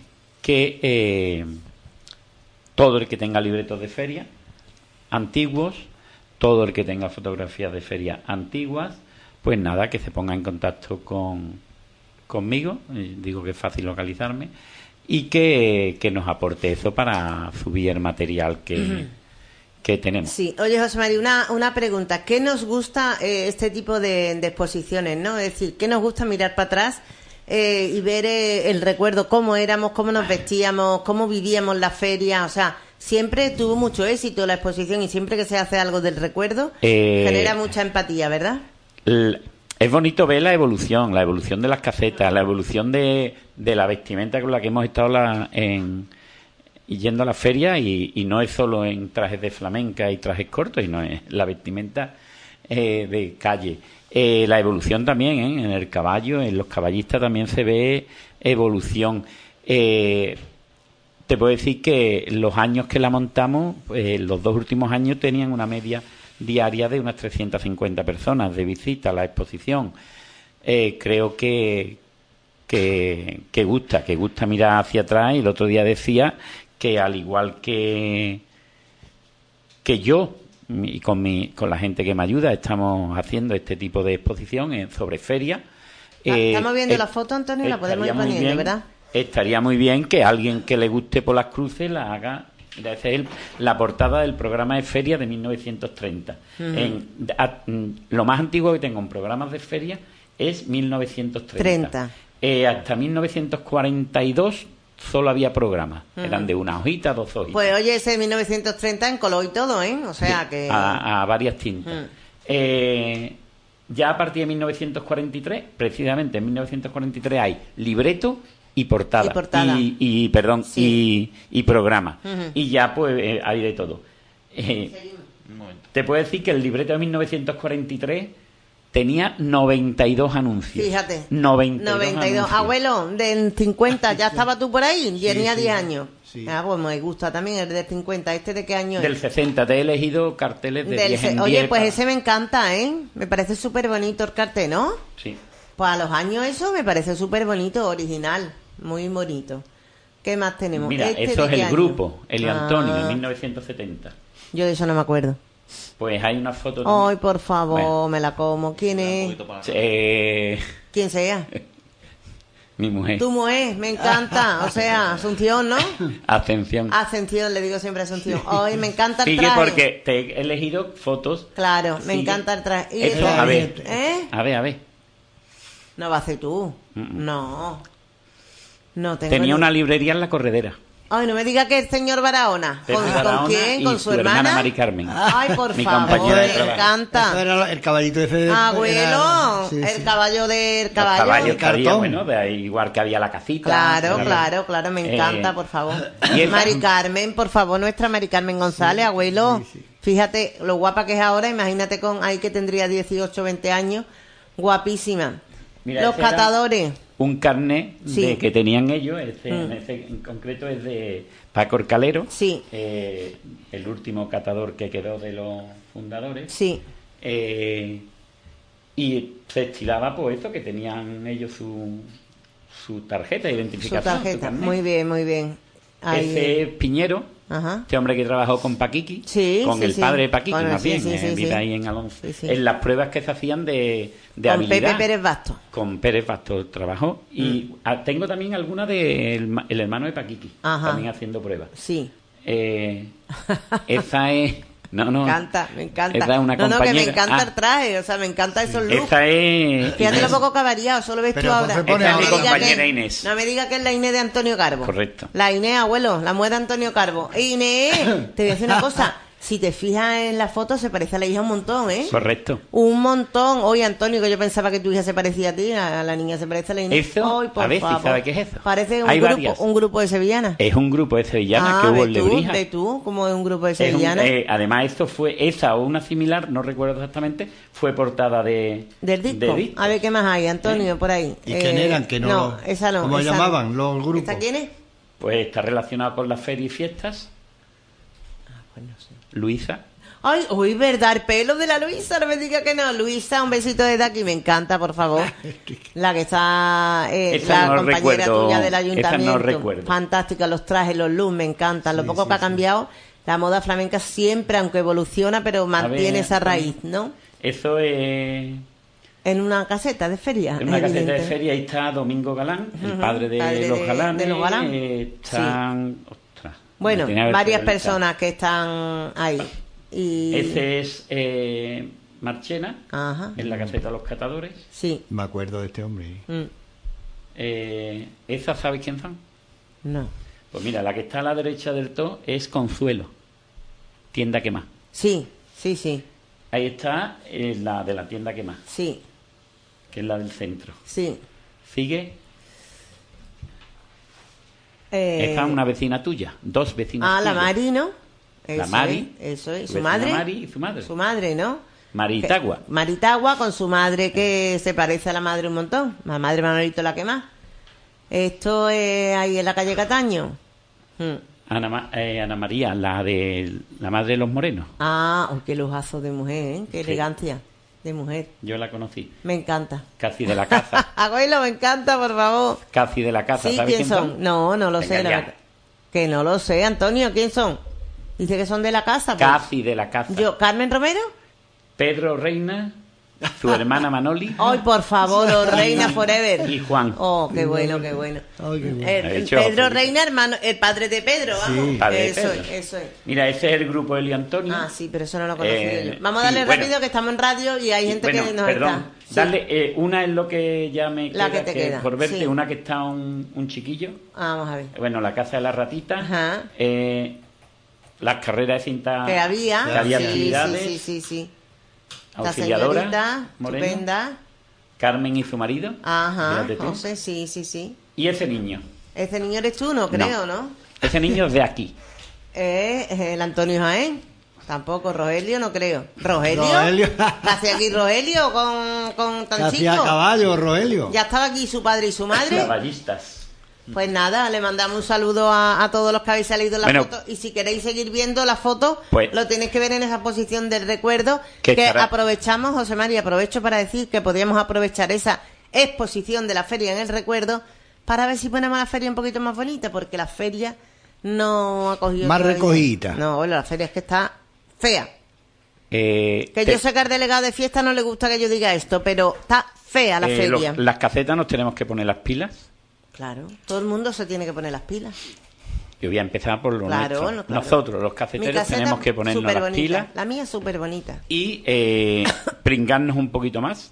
todo el que tenga libretos de feria antiguos, todo el que tenga fotografías de feria antiguas, pues nada, que se ponga en contacto conmigo, digo que es fácil localizarme, y que nos aporte eso para subir el material que que tenemos. Sí, oye José María, una pregunta. ¿Qué nos gusta este tipo de exposiciones, no? Es decir, ¿qué nos gusta mirar para atrás y ver el recuerdo, cómo éramos, cómo nos vestíamos, cómo vivíamos la feria? O sea, siempre tuvo mucho éxito la exposición y siempre que se hace algo del recuerdo genera mucha empatía, ¿verdad? Es bonito ver la evolución de las casetas, la evolución de la vestimenta con la que hemos estado yendo a la feria, y no es solo en trajes de flamenca y trajes cortos, sino es la vestimenta de calle. La evolución también, en el caballo, en los caballistas también se ve evolución. Te puedo decir que los años que la montamos, los 2 últimos años tenían una media diaria de unas 350 personas de visita a la exposición. Creo que gusta mirar hacia atrás, y el otro día decía que al igual que yo y con la gente que me ayuda estamos haciendo este tipo de exposición sobre feria. Estamos viendo la foto, Antonio, la podemos ir poniendo, ¿verdad? Estaría muy bien que alguien que le guste por las cruces la haga. Esa es la portada del programa de feria de 1930. Lo más antiguo que tengo en programas de feria es 1930. Hasta 1942 solo había programas. Eran de una hojita, 2 hojitas. Pues oye, ese 1930 en color y todo, ¿eh? O sea sí, que... A varias tintas. Ya a partir de 1943, precisamente en 1943 hay libreto y portada. Y programa. Y ya pues hay de todo. Te puedo decir que el libreto de 1943 tenía 92 anuncios. Fíjate. 92. Abuelo, del 50, ¿ya estaba tú por ahí? Tenía 10 años. Sí. Pues me gusta también el del 50. ¿Este de qué año del es? 60. Te he elegido carteles de 10 en 10. Oye, pues ese me encanta, ¿eh? Me parece súper bonito el cartel, ¿no? Sí. Pues a los años eso me parece súper bonito, original. Muy bonito. ¿Qué más tenemos? Mira, eso es el grupo, Elio Antonio, de 1970. Yo de eso no me acuerdo. Pues hay una foto... Ay, por favor, me la como. ¿Quién es? ¿Quién sea? Mi mujer. Tu mujer, me encanta. O sea, Asunción, ¿no? Ascensión, le digo siempre Asunción. Ay, me encanta el traje. Sí, porque te he elegido fotos. Claro, me encanta el traje. ¿Y eso, a ver. A ver. No va a ser tú. No tengo Tenía una librería en la Corredera. Ay, no me diga que el señor Barahona. ¿Con quién? ¿Con su hermana? Mari Carmen. Ay, por mi favor, compañera de me trabajo. encanta. Eso era el caballito ese. Abuelo, sí. el caballo del caballo. caballo. El cartón. Bueno, igual que había la casita. Claro, me encanta, por favor. Mari Carmen, por favor, nuestra Mari Carmen González, abuelo. Sí. Fíjate lo guapa que es ahora, imagínate con ahí que tendría 18, 20 años. Guapísima. Mira, los catadores. Un carnet que tenían ellos, en concreto es de Paco Orcalero, el último catador que quedó de los fundadores. Sí. Y se estilaba pues eso, que tenían ellos su tarjeta de identificación. Su tarjeta, muy bien. Ahí. Ese es Piñero. Ajá. Este hombre que trabajó con Paquiqui, con el padre de Paquiqui, más bien, vive ahí en Alonso. En las pruebas que se hacían de habilidad. Con Pepe Pérez Basto. Con Pérez Basto trabajó. Y tengo también alguna del hermano de Paquiqui, también haciendo pruebas. Sí. Esa es... Me encanta. Esa es una compañera. Que me encanta el traje, o sea, me encanta esos looks. Esa es... Fíjate lo poco que ha variado, solo ves tú ahora. Esa es mi compañera Inés. No me diga que es la Inés de Antonio Carbo. Correcto. La Inés, abuelo, la mujer de Antonio Carbo. Inés, te voy a decir una cosa. Si te fijas en la foto, se parece a la hija un montón, ¿eh? Correcto. Un montón. Oye, Antonio, que yo pensaba que tu hija se parecía a ti, a la niña se parece a la Inés. ¿Eso? Ay, por a ver favor. si sabe qué es eso. Parece un grupo de sevillanas. Es un grupo de sevillanas que hubo en Lebrija. ¿De tú? ¿Cómo es un grupo de sevillanas? Además, esto fue esa o una similar, no recuerdo exactamente, fue portada del disco. A ver qué más hay, Antonio, por ahí. ¿Y quién eran? Que no, esa no. ¿Cómo llamaban los grupos? ¿Esta quién es? Pues está relacionado con las ferias y fiestas. Pues no sé. Luisa. Ay, uy, verdad, el pelo de la Luisa, no me diga que no. Luisa, un besito desde aquí, me encanta, por favor. La que está, la compañera tuya del ayuntamiento. Esa no recuerdo. Fantástica, los trajes, los looks, me encantan. Lo poco que ha cambiado, la moda flamenca siempre, aunque evoluciona, pero mantiene esa raíz, ¿no? Eso es... En una caseta de feria. En una caseta de feria, ahí está Domingo Galán, el padre de los Galanes. De los Galán. Están... Bueno, varias personas que están ahí. Y... Ese es Marchena, Ajá. en la caseta de los catadores. Sí. Me acuerdo de este hombre. ¿Esas sabéis quién son? No. Pues mira, la que está a la derecha del todo es Consuelo, tienda que más. Sí, sí, sí. Ahí está la de la tienda que más, Sí. que es la del centro. Sí. Sigue. Esta es una vecina tuya, dos vecinas la tuyas. Mari, ¿no? La Mari. Eso es. Tu ¿Su vecina madre? Mari y su madre. Su madre, ¿no? Maritagua. Maritagua con su madre que se parece a la madre un montón. La madre Manolito la que más. Esto es ahí en la calle Cataño. Ana María, la de la madre de los morenos. Qué lujazo de mujer, ¿eh? Qué elegancia de mujer. Yo la conocí. Me encanta. Casi de la casa. Abuelo, me encanta, por favor. Casi de la casa. Sí, ¿Sabes ¿quién son? No lo sé, la verdad. Que no lo sé, Antonio, ¿quién son? Dice que son de la casa. Pues. Casi de la casa. ¿Carmen Romero? Pedro Reina, su hermana Manoli. Ay, por favor, Reina Forever. Y Juan. Oh, qué bueno, qué bueno. Ay, qué bueno. Pedro Reina, hermano, el padre de Pedro, vamos. Sí. Padre de Eso Pedro. es. Mira, ese es el grupo Elio Antonio. Sí, pero eso no lo conozco yo. Vamos a darle sí, rápido bueno. que estamos en radio y hay gente que nos perdón. está. Sí. Dale, una es lo que ya me La queda, que te queda, por verte, sí. una que está un chiquillo. Vamos a ver. Bueno, la casa de la ratita. Ajá. Las carreras de cinta Que había. que había Sí, actividades. sí. La Auxiliadora, señorita, Moreno, estupenda. Carmen y su marido. Ajá, Fíjate tú. José, sí. Y ese niño. Ese niño eres tú, no creo, ¿no? Ese niño es de aquí. El Antonio Jaén. Tampoco, Rogelio no creo. ¿Rogelio? Rogelio. ¿Qué hacía aquí Rogelio con tan chico? Hacía caballo, Rogelio. Ya estaba aquí su padre y su madre. Caballistas. Pues nada, le mandamos un saludo a todos los que habéis salido en la Bueno, foto. Y si queréis seguir viendo la foto, pues, lo tenéis que ver en esa posición del recuerdo. Que Que estará... aprovechamos, José María, aprovecho para decir que podríamos aprovechar esa exposición de la feria en el recuerdo para ver si ponemos la feria un poquito más bonita, porque la feria no ha cogido... Más todavía. recogidita. No, bueno, la feria es que está fea. Que yo sé que al delegado de fiesta no le gusta que yo diga esto, pero está fea la feria. Las casetas nos tenemos que poner las pilas. Claro, todo el mundo se tiene que poner las pilas. Yo voy a empezar por lo nuestro. Claro. Nosotros, los Mi cafeteros, caseta tenemos que ponernos las superbonita. pilas La mía es súper bonita. y pringarnos un poquito más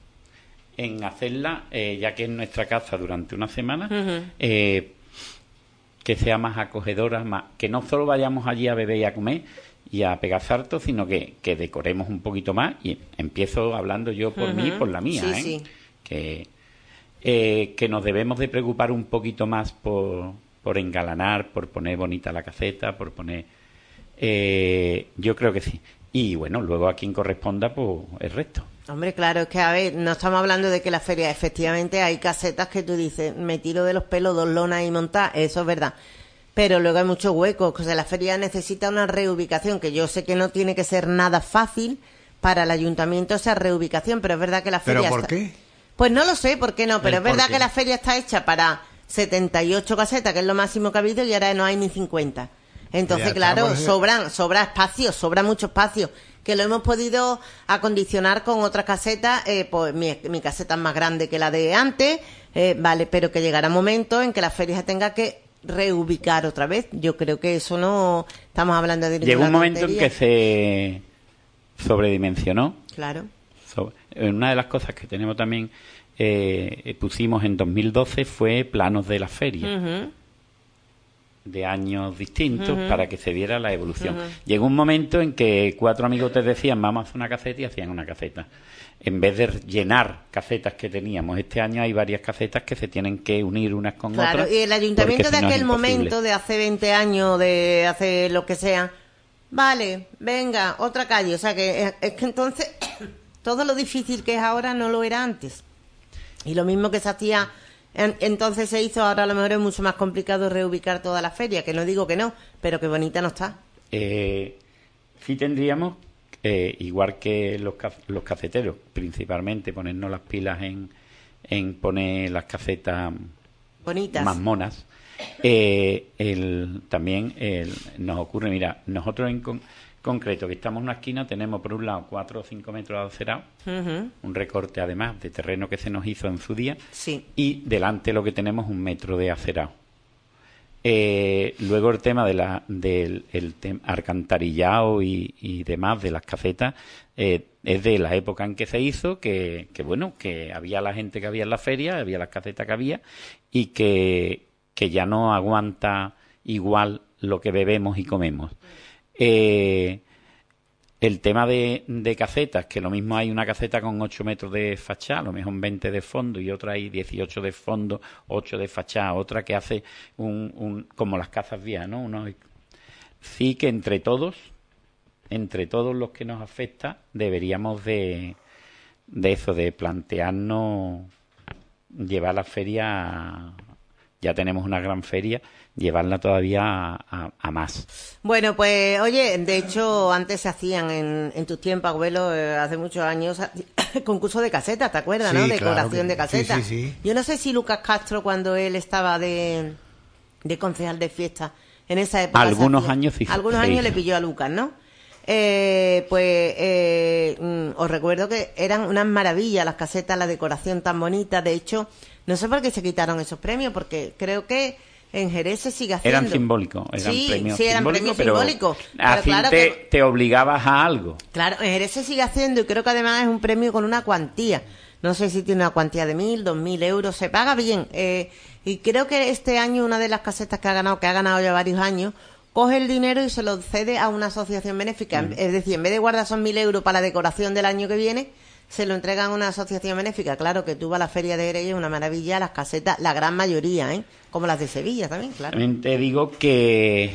en hacerla, ya que es nuestra casa durante una semana, que sea más acogedora, que no solo vayamos allí a beber y a comer y a pegar sartos, sino que decoremos un poquito más. Y empiezo hablando yo por mí y por la mía, Sí. Que nos debemos de preocupar un poquito más por engalanar, por poner bonita la caseta, por poner... yo creo que sí. Y bueno, luego a quien corresponda, pues el resto. Hombre, claro, es que a ver, no estamos hablando de que la feria, efectivamente hay casetas que tú dices, me tiro de los pelos 2 lonas y montar, eso es verdad. Pero luego hay muchos huecos, o sea, la feria necesita una reubicación, que yo sé que no tiene que ser nada fácil para el ayuntamiento esa reubicación, pero es verdad que la feria... ¿Pero por qué? Pues no lo sé por qué no, pero es verdad que la feria está hecha para 78 casetas, que es lo máximo que ha habido, y ahora no hay ni 50. Entonces, claro, sobra espacio, sobra mucho espacio, que lo hemos podido acondicionar con otras casetas, pues mi caseta es más grande que la de antes, vale, pero que llegará un momento en que la feria se tenga que reubicar otra vez. Yo creo que eso no estamos hablando de... Llegó un momento en que se sobredimensionó. Claro. Una de las cosas que tenemos también, pusimos en 2012, fue planos de la feria. De años distintos para que se viera la evolución. Llegó un momento en que 4 amigos te decían vamos a hacer una caseta y hacían una caseta. En vez de llenar casetas que teníamos, este año hay varias casetas que se tienen que unir unas con otras. Claro, y el ayuntamiento de aquel momento, de hace 20 años, de hace lo que sea, vale, venga, otra calle. O sea que es que entonces todo lo difícil que es ahora no lo era antes. Y lo mismo que se hacía... Entonces se hizo, ahora a lo mejor es mucho más complicado reubicar toda la feria, que no digo que no, pero que bonita no está. Sí tendríamos, igual que los cafeteros, principalmente ponernos las pilas en poner las casetas bonitas, más monas. También nos ocurre, mira, nosotros en concreto, que estamos en una esquina, tenemos por un lado 4 o 5 metros de acerado, un recorte además de terreno que se nos hizo en su día, sí. Y delante lo que tenemos 1 metro de acerado. Luego el tema del alcantarillado y demás de las casetas es de la época en que se hizo, que había la gente que había en la feria, había las casetas que había, y que ya no aguanta igual lo que bebemos y comemos. El tema de casetas, que lo mismo hay una caseta con 8 metros de fachada, a lo mejor 20 de fondo, y otra hay 18 de fondo, 8 de fachada, otra que hace como las casas viejas, ¿no? Sí que entre todos los que nos afecta, deberíamos de plantearnos llevar la feria, ya tenemos una gran feria, llevarla todavía a más. Bueno, pues, oye, de hecho, antes se hacían en tus tiempos, abuelo, hace muchos años, concursos de casetas, ¿te acuerdas, no? Decoración de casetas. Sí. Yo no sé si Lucas Castro, cuando él estaba de concejal de fiesta, en esa época... Algunos años le pilló a Lucas, ¿no? Os recuerdo que eran unas maravillas las casetas, la decoración tan bonita. De hecho, no sé por qué se quitaron esos premios, porque creo que en Jerez se sigue haciendo. Eran simbólicos, premios simbólicos. Así claro te obligabas a algo. Claro, en Jerez se sigue haciendo, y creo que además es un premio con una cuantía. No sé si tiene una cuantía de 1.000, 2.000 euros, se paga bien. Y creo que este año una de las casetas que ha ganado ya varios años, coge el dinero y se lo cede a una asociación benéfica. Es decir, en vez de guardar esos 1.000 euros para la decoración del año que viene, se lo entregan a una asociación benéfica. Claro que tú vas a la Feria de Jerez, es una maravilla, las casetas, la gran mayoría, como las de Sevilla también, claro. También te digo que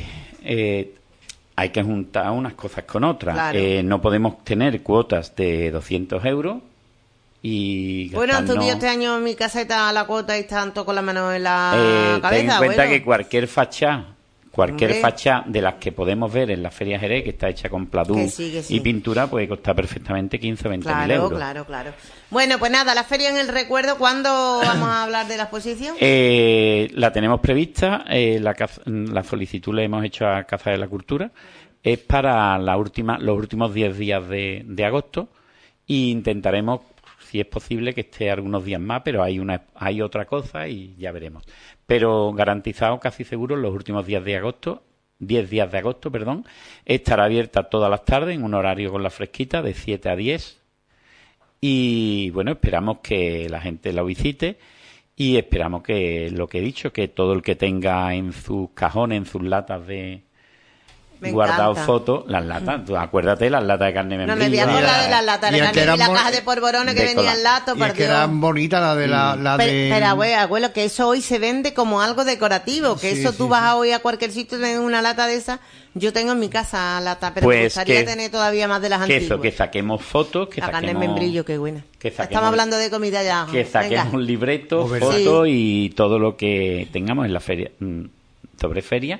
hay que juntar unas cosas con otras. Claro. No podemos tener cuotas de 200 euros y bueno, tú vi este año mi caseta a la cuota y están todos con las manos en la cabeza. Ten en cuenta que cualquier fachada de las que podemos ver en la Feria Jerez, que está hecha con platú y pintura, puede costar perfectamente 15 o 20.000 euros. Claro. Bueno, pues nada, la feria en el recuerdo, ¿cuándo vamos a hablar de la exposición? La tenemos prevista, la solicitud la hemos hecho a Casa de la Cultura, es para los últimos 10 días de agosto, e intentaremos, si es posible, que esté algunos días más, pero hay otra cosa y ya veremos. Pero garantizado, casi seguro, los últimos 10 días de agosto, estará abierta todas las tardes en un horario con la fresquita de 7 a 10. Y bueno, esperamos que la gente lo visite y esperamos que, lo que he dicho, que todo el que tenga en sus cajones, en sus latas de guardado fotos, las latas, tú acuérdate, las latas de carne membrillo. No me voy a acordar de las latas de carne y la caja de polvorones que venían latos, y es que eran bonitas Pero abuelo, que eso hoy se vende como algo decorativo, que tú vas hoy a cualquier sitio y tienes una lata de esa. Yo tengo en mi casa lata, pero me gustaría tener todavía más de las antiguas. Eso, que saquemos fotos, la carne en membrillo, qué buena. Estamos hablando de comida ya. Que saquemos un libreto, fotos y todo lo que tengamos en la feria. Sobre feria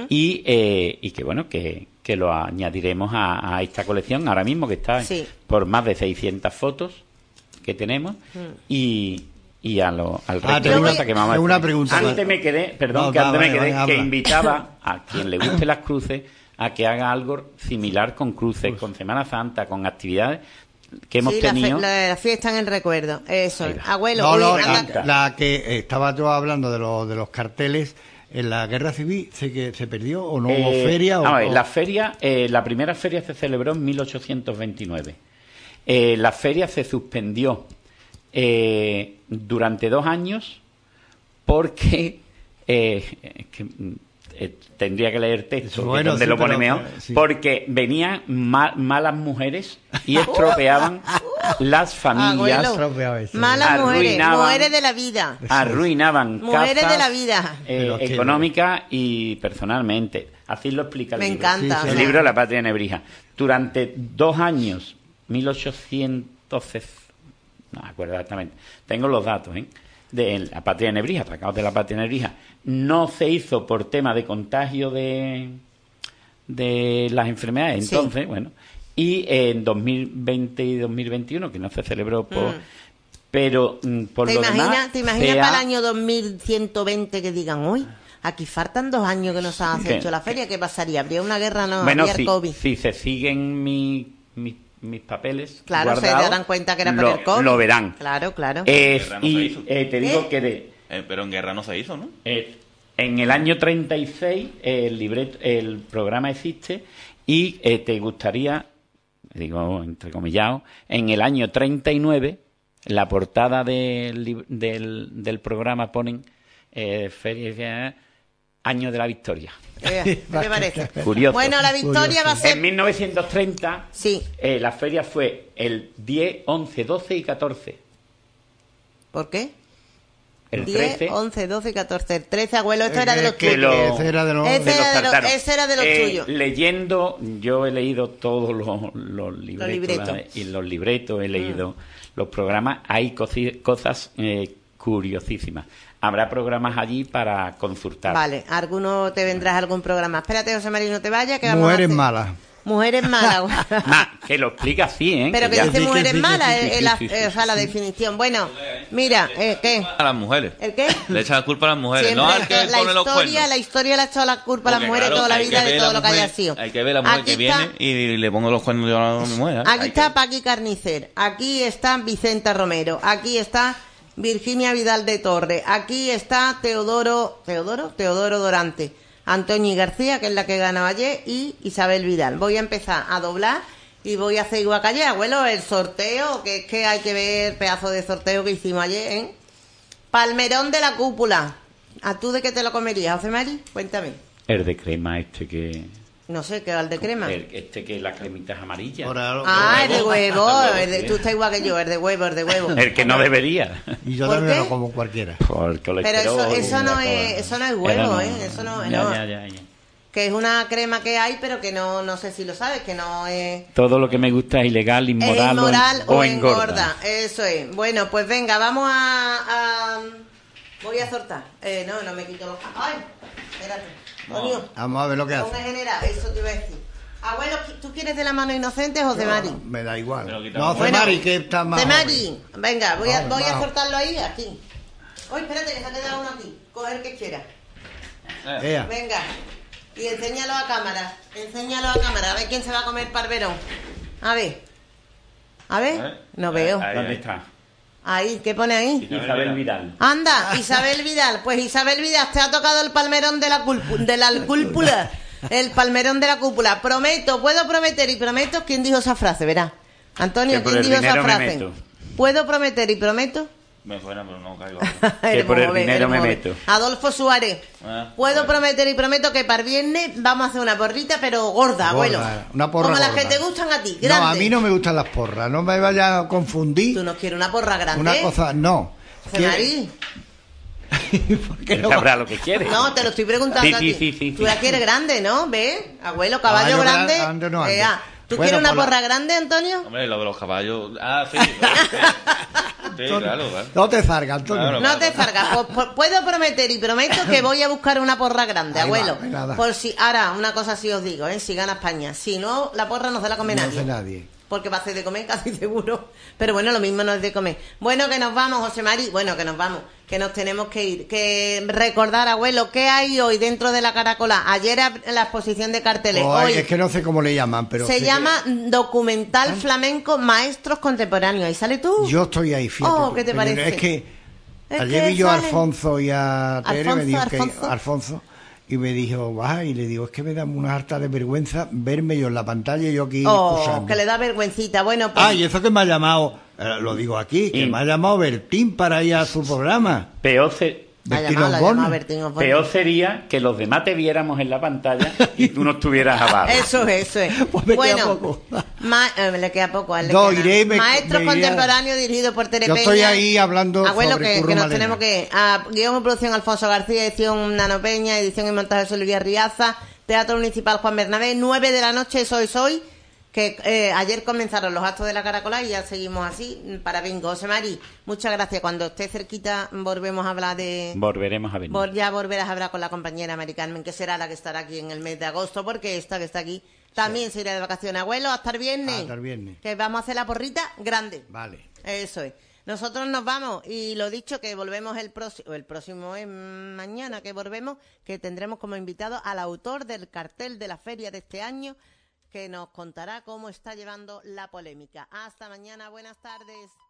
y que bueno, que lo añadiremos a esta colección ahora mismo, que está por más de 600 fotos que tenemos y al resto que vamos a una pregunta. Antes me quedé que invitaba a quien le guste las cruces a que haga algo similar con cruces, con Semana Santa, con actividades que hemos tenido. La fiesta en el recuerdo, eso. Abuelo, la que estaba yo hablando de los carteles. ¿En la Guerra Civil se perdió o no hubo feria? La primera feria se celebró en 1829. La feria se suspendió durante 2 años porque tendría que leer texto, donde lo pone mejor, porque venían malas mujeres y estropeaban las familias. Malas mujeres de la vida. Arruinaban mujeres casas de la vida. Económicas y personalmente. Así lo explica el libro. Me encanta. El libro La Patria de Nebrija. Durante 2 años, 1800... No me acuerdo exactamente. Tengo los datos, de La Patria de Nebrija, atacados de La Patria de Nebrija. No se hizo por tema de contagio de las enfermedades. Entonces, y en 2020 y 2021, que no se celebró pero por lo demás... ¿Te imaginas para el año 2120 que digan, uy, aquí faltan 2 años que nos han hecho la feria? ¿Qué pasaría? ¿Habría una guerra? No, habría el COVID. Si se siguen mis papeles guardados, se darán cuenta que era por el COVID. Lo verán. Claro. Te digo que... pero en guerra no se hizo, ¿no? En el año 36 el programa existe y te gustaría, digo entrecomillado, en el año 39 la portada del programa ponen Año de la Victoria. ¿Qué te parece? Curioso. Bueno, la victoria va a ser... En 1930 sí. La feria fue el 10, 11, 12 y 14. ¿Por qué? El 10, 13. 11, 12 y 14. El 13, abuelo, esto era de los tuyos. Ese era de los tartaros. Ese era de los tuyos. Leyendo, yo he leído todos los libretos. Y los libretos, he leído los programas. Hay cosas curiosísimas. Habrá programas allí para consultar. Vale, ¿alguno te vendrás a algún programa? Espérate, José María, no te vayas, que Mujeres malas. Mujeres malas. Que lo explica así, ¿eh? Pero que dice mujeres malas, o sea, la definición. Bueno, mira, ¿qué? A las mujeres. ¿El qué? Le echan la culpa a las mujeres, siempre, no al que pone los cuernos. La historia le ha echado la culpa a las mujeres toda la vida de todo lo que haya sido. Hay que ver a la mujer que viene y le pongo los cuernos yo a mi mujer. Aquí está Paqui Carnicer, aquí está Vicenta Romero, aquí está Virginia Vidal de Torre, aquí está Teodoro Dorante, Antonio García, que es la que ganó ayer, y Isabel Vidal. Voy a empezar a doblar y voy a hacer igual que ayer, abuelo, el sorteo, que es que hay que ver pedazo de sorteo que hicimos ayer, ¿eh? Palmerón de la Cúpula. ¿A tú de qué te lo comerías, José Mari? Cuéntame. El de crema que... No sé, ¿qué va el de crema? Que la cremita es amarilla. El de huevo. Tú estás igual que yo, el de huevo. El que no debería. Y yo también lo como cualquiera. Pero eso no es huevo, ¿eh? Eso no es. Ya. Que es una crema que hay, pero que no sé si lo sabes, que no es... Todo lo que me gusta es ilegal, inmoral o engorda. Eso es. Bueno, pues venga, vamos a... Voy a sortar. No me quito los... ¡Ay! Espérate. Vamos a ver lo que hace. Eso te iba a decir. Abuelo, ¿tú quieres de la mano inocente o José Mari? Me da igual. No, José Mari, que está más... José Mari, venga, voy a sortarlo ahí, aquí. Uy, espérate, que se ha quedado uno aquí. Coge el que quiera. Venga. Y enséñalo a cámara. A ver quién se va a comer parverón. A ver. No veo. ¿Dónde está? Ahí, ¿qué pone ahí? Isabel Vidal. Anda, Isabel Vidal. Pues Isabel Vidal, te ha tocado el palmerón de la cúpula. El palmerón de la cúpula. Puedo prometer y prometo. ¿Quién dijo esa frase? Verá. Antonio, ¿quién dijo esa frase? ¿Puedo prometer y prometo? Me suena, pero no caigo. Que por el dinero me meto. Adolfo Suárez. Puedo prometer y prometo que para el viernes vamos a hacer una porrita, pero gorda, abuelo. Una porra como gorda. Las que te gustan a ti, grande. No, a mí no me gustan las porras. No me vayas a confundir. ¿Tú no quieres una porra grande? Una cosa, no. Marí. ¿Por qué no? Sabrá lo que quiere. No, te lo estoy preguntando a ti. Sí. Tú la quieres grande, ¿no? ¿Ves? Abuelo, caballo grande. ¿Tú quieres una porra grande, Antonio? Hombre, lo de los caballos... Sí. Sí, claro. No te zargas, Antonio. Claro. No te zargas. Puedo prometer y prometo que voy a buscar una porra grande, abuelo. Por si... Ahora, una cosa sí os digo, si gana España. Si no, la porra no se la come nadie. Porque va a hacer de comer casi seguro. Pero bueno, lo mismo no es de comer. Bueno, que nos vamos, José Mari. Bueno, que nos vamos. Que nos tenemos que ir. Que recordar, abuelo, ¿qué hay hoy dentro de la Caracola? Ayer la exposición de carteles. Hoy es que no sé cómo le llaman, pero... Se llama Documental Flamenco Maestros Contemporáneos. ¿Ahí sale tú? Yo estoy ahí, fíjate. ¿Qué te parece? Es que ayer vi yo a Alfonso y a Tere, me dijo que Alfonso... Y me dijo, y le digo, es que me da una harta de vergüenza verme yo en la pantalla y yo aquí escuchando. Que le da vergüencita. Bueno, pues... y eso que me ha llamado, lo digo aquí, que me ha llamado Bertín para ir a su programa. Peor sería que los demás te viéramos en la pantalla y tú no estuvieras abajo. Eso es. Pues me queda poco. Le queda poco. Maestros Contemporáneos dirigido por Tere Peña. Yo estoy ahí hablando abuelo, sobre que nos tenemos que... guión y producción Alfonso García, edición Nano Peña, edición y montaje de Olivia Riaza, Teatro Municipal Juan Bernabé, 9 de la noche, Soy. Que ayer comenzaron los actos de la Caracola y ya seguimos así para bingo. José Mari, muchas gracias. Cuando esté cerquita volveremos a hablar de... Volveremos a venir. Ya volverás a hablar con la compañera Mari Carmen, que será la que estará aquí en el mes de agosto, porque esta que está aquí también se irá de vacaciones. Abuelo, hasta el viernes. Hasta el viernes. Que vamos a hacer la porrita grande. Vale. Eso es. Nosotros nos vamos y lo dicho, que volvemos el próximo es mañana que volvemos, que tendremos como invitado al autor del cartel de la feria de este año, que nos contará cómo está llevando la polémica. Hasta mañana, buenas tardes.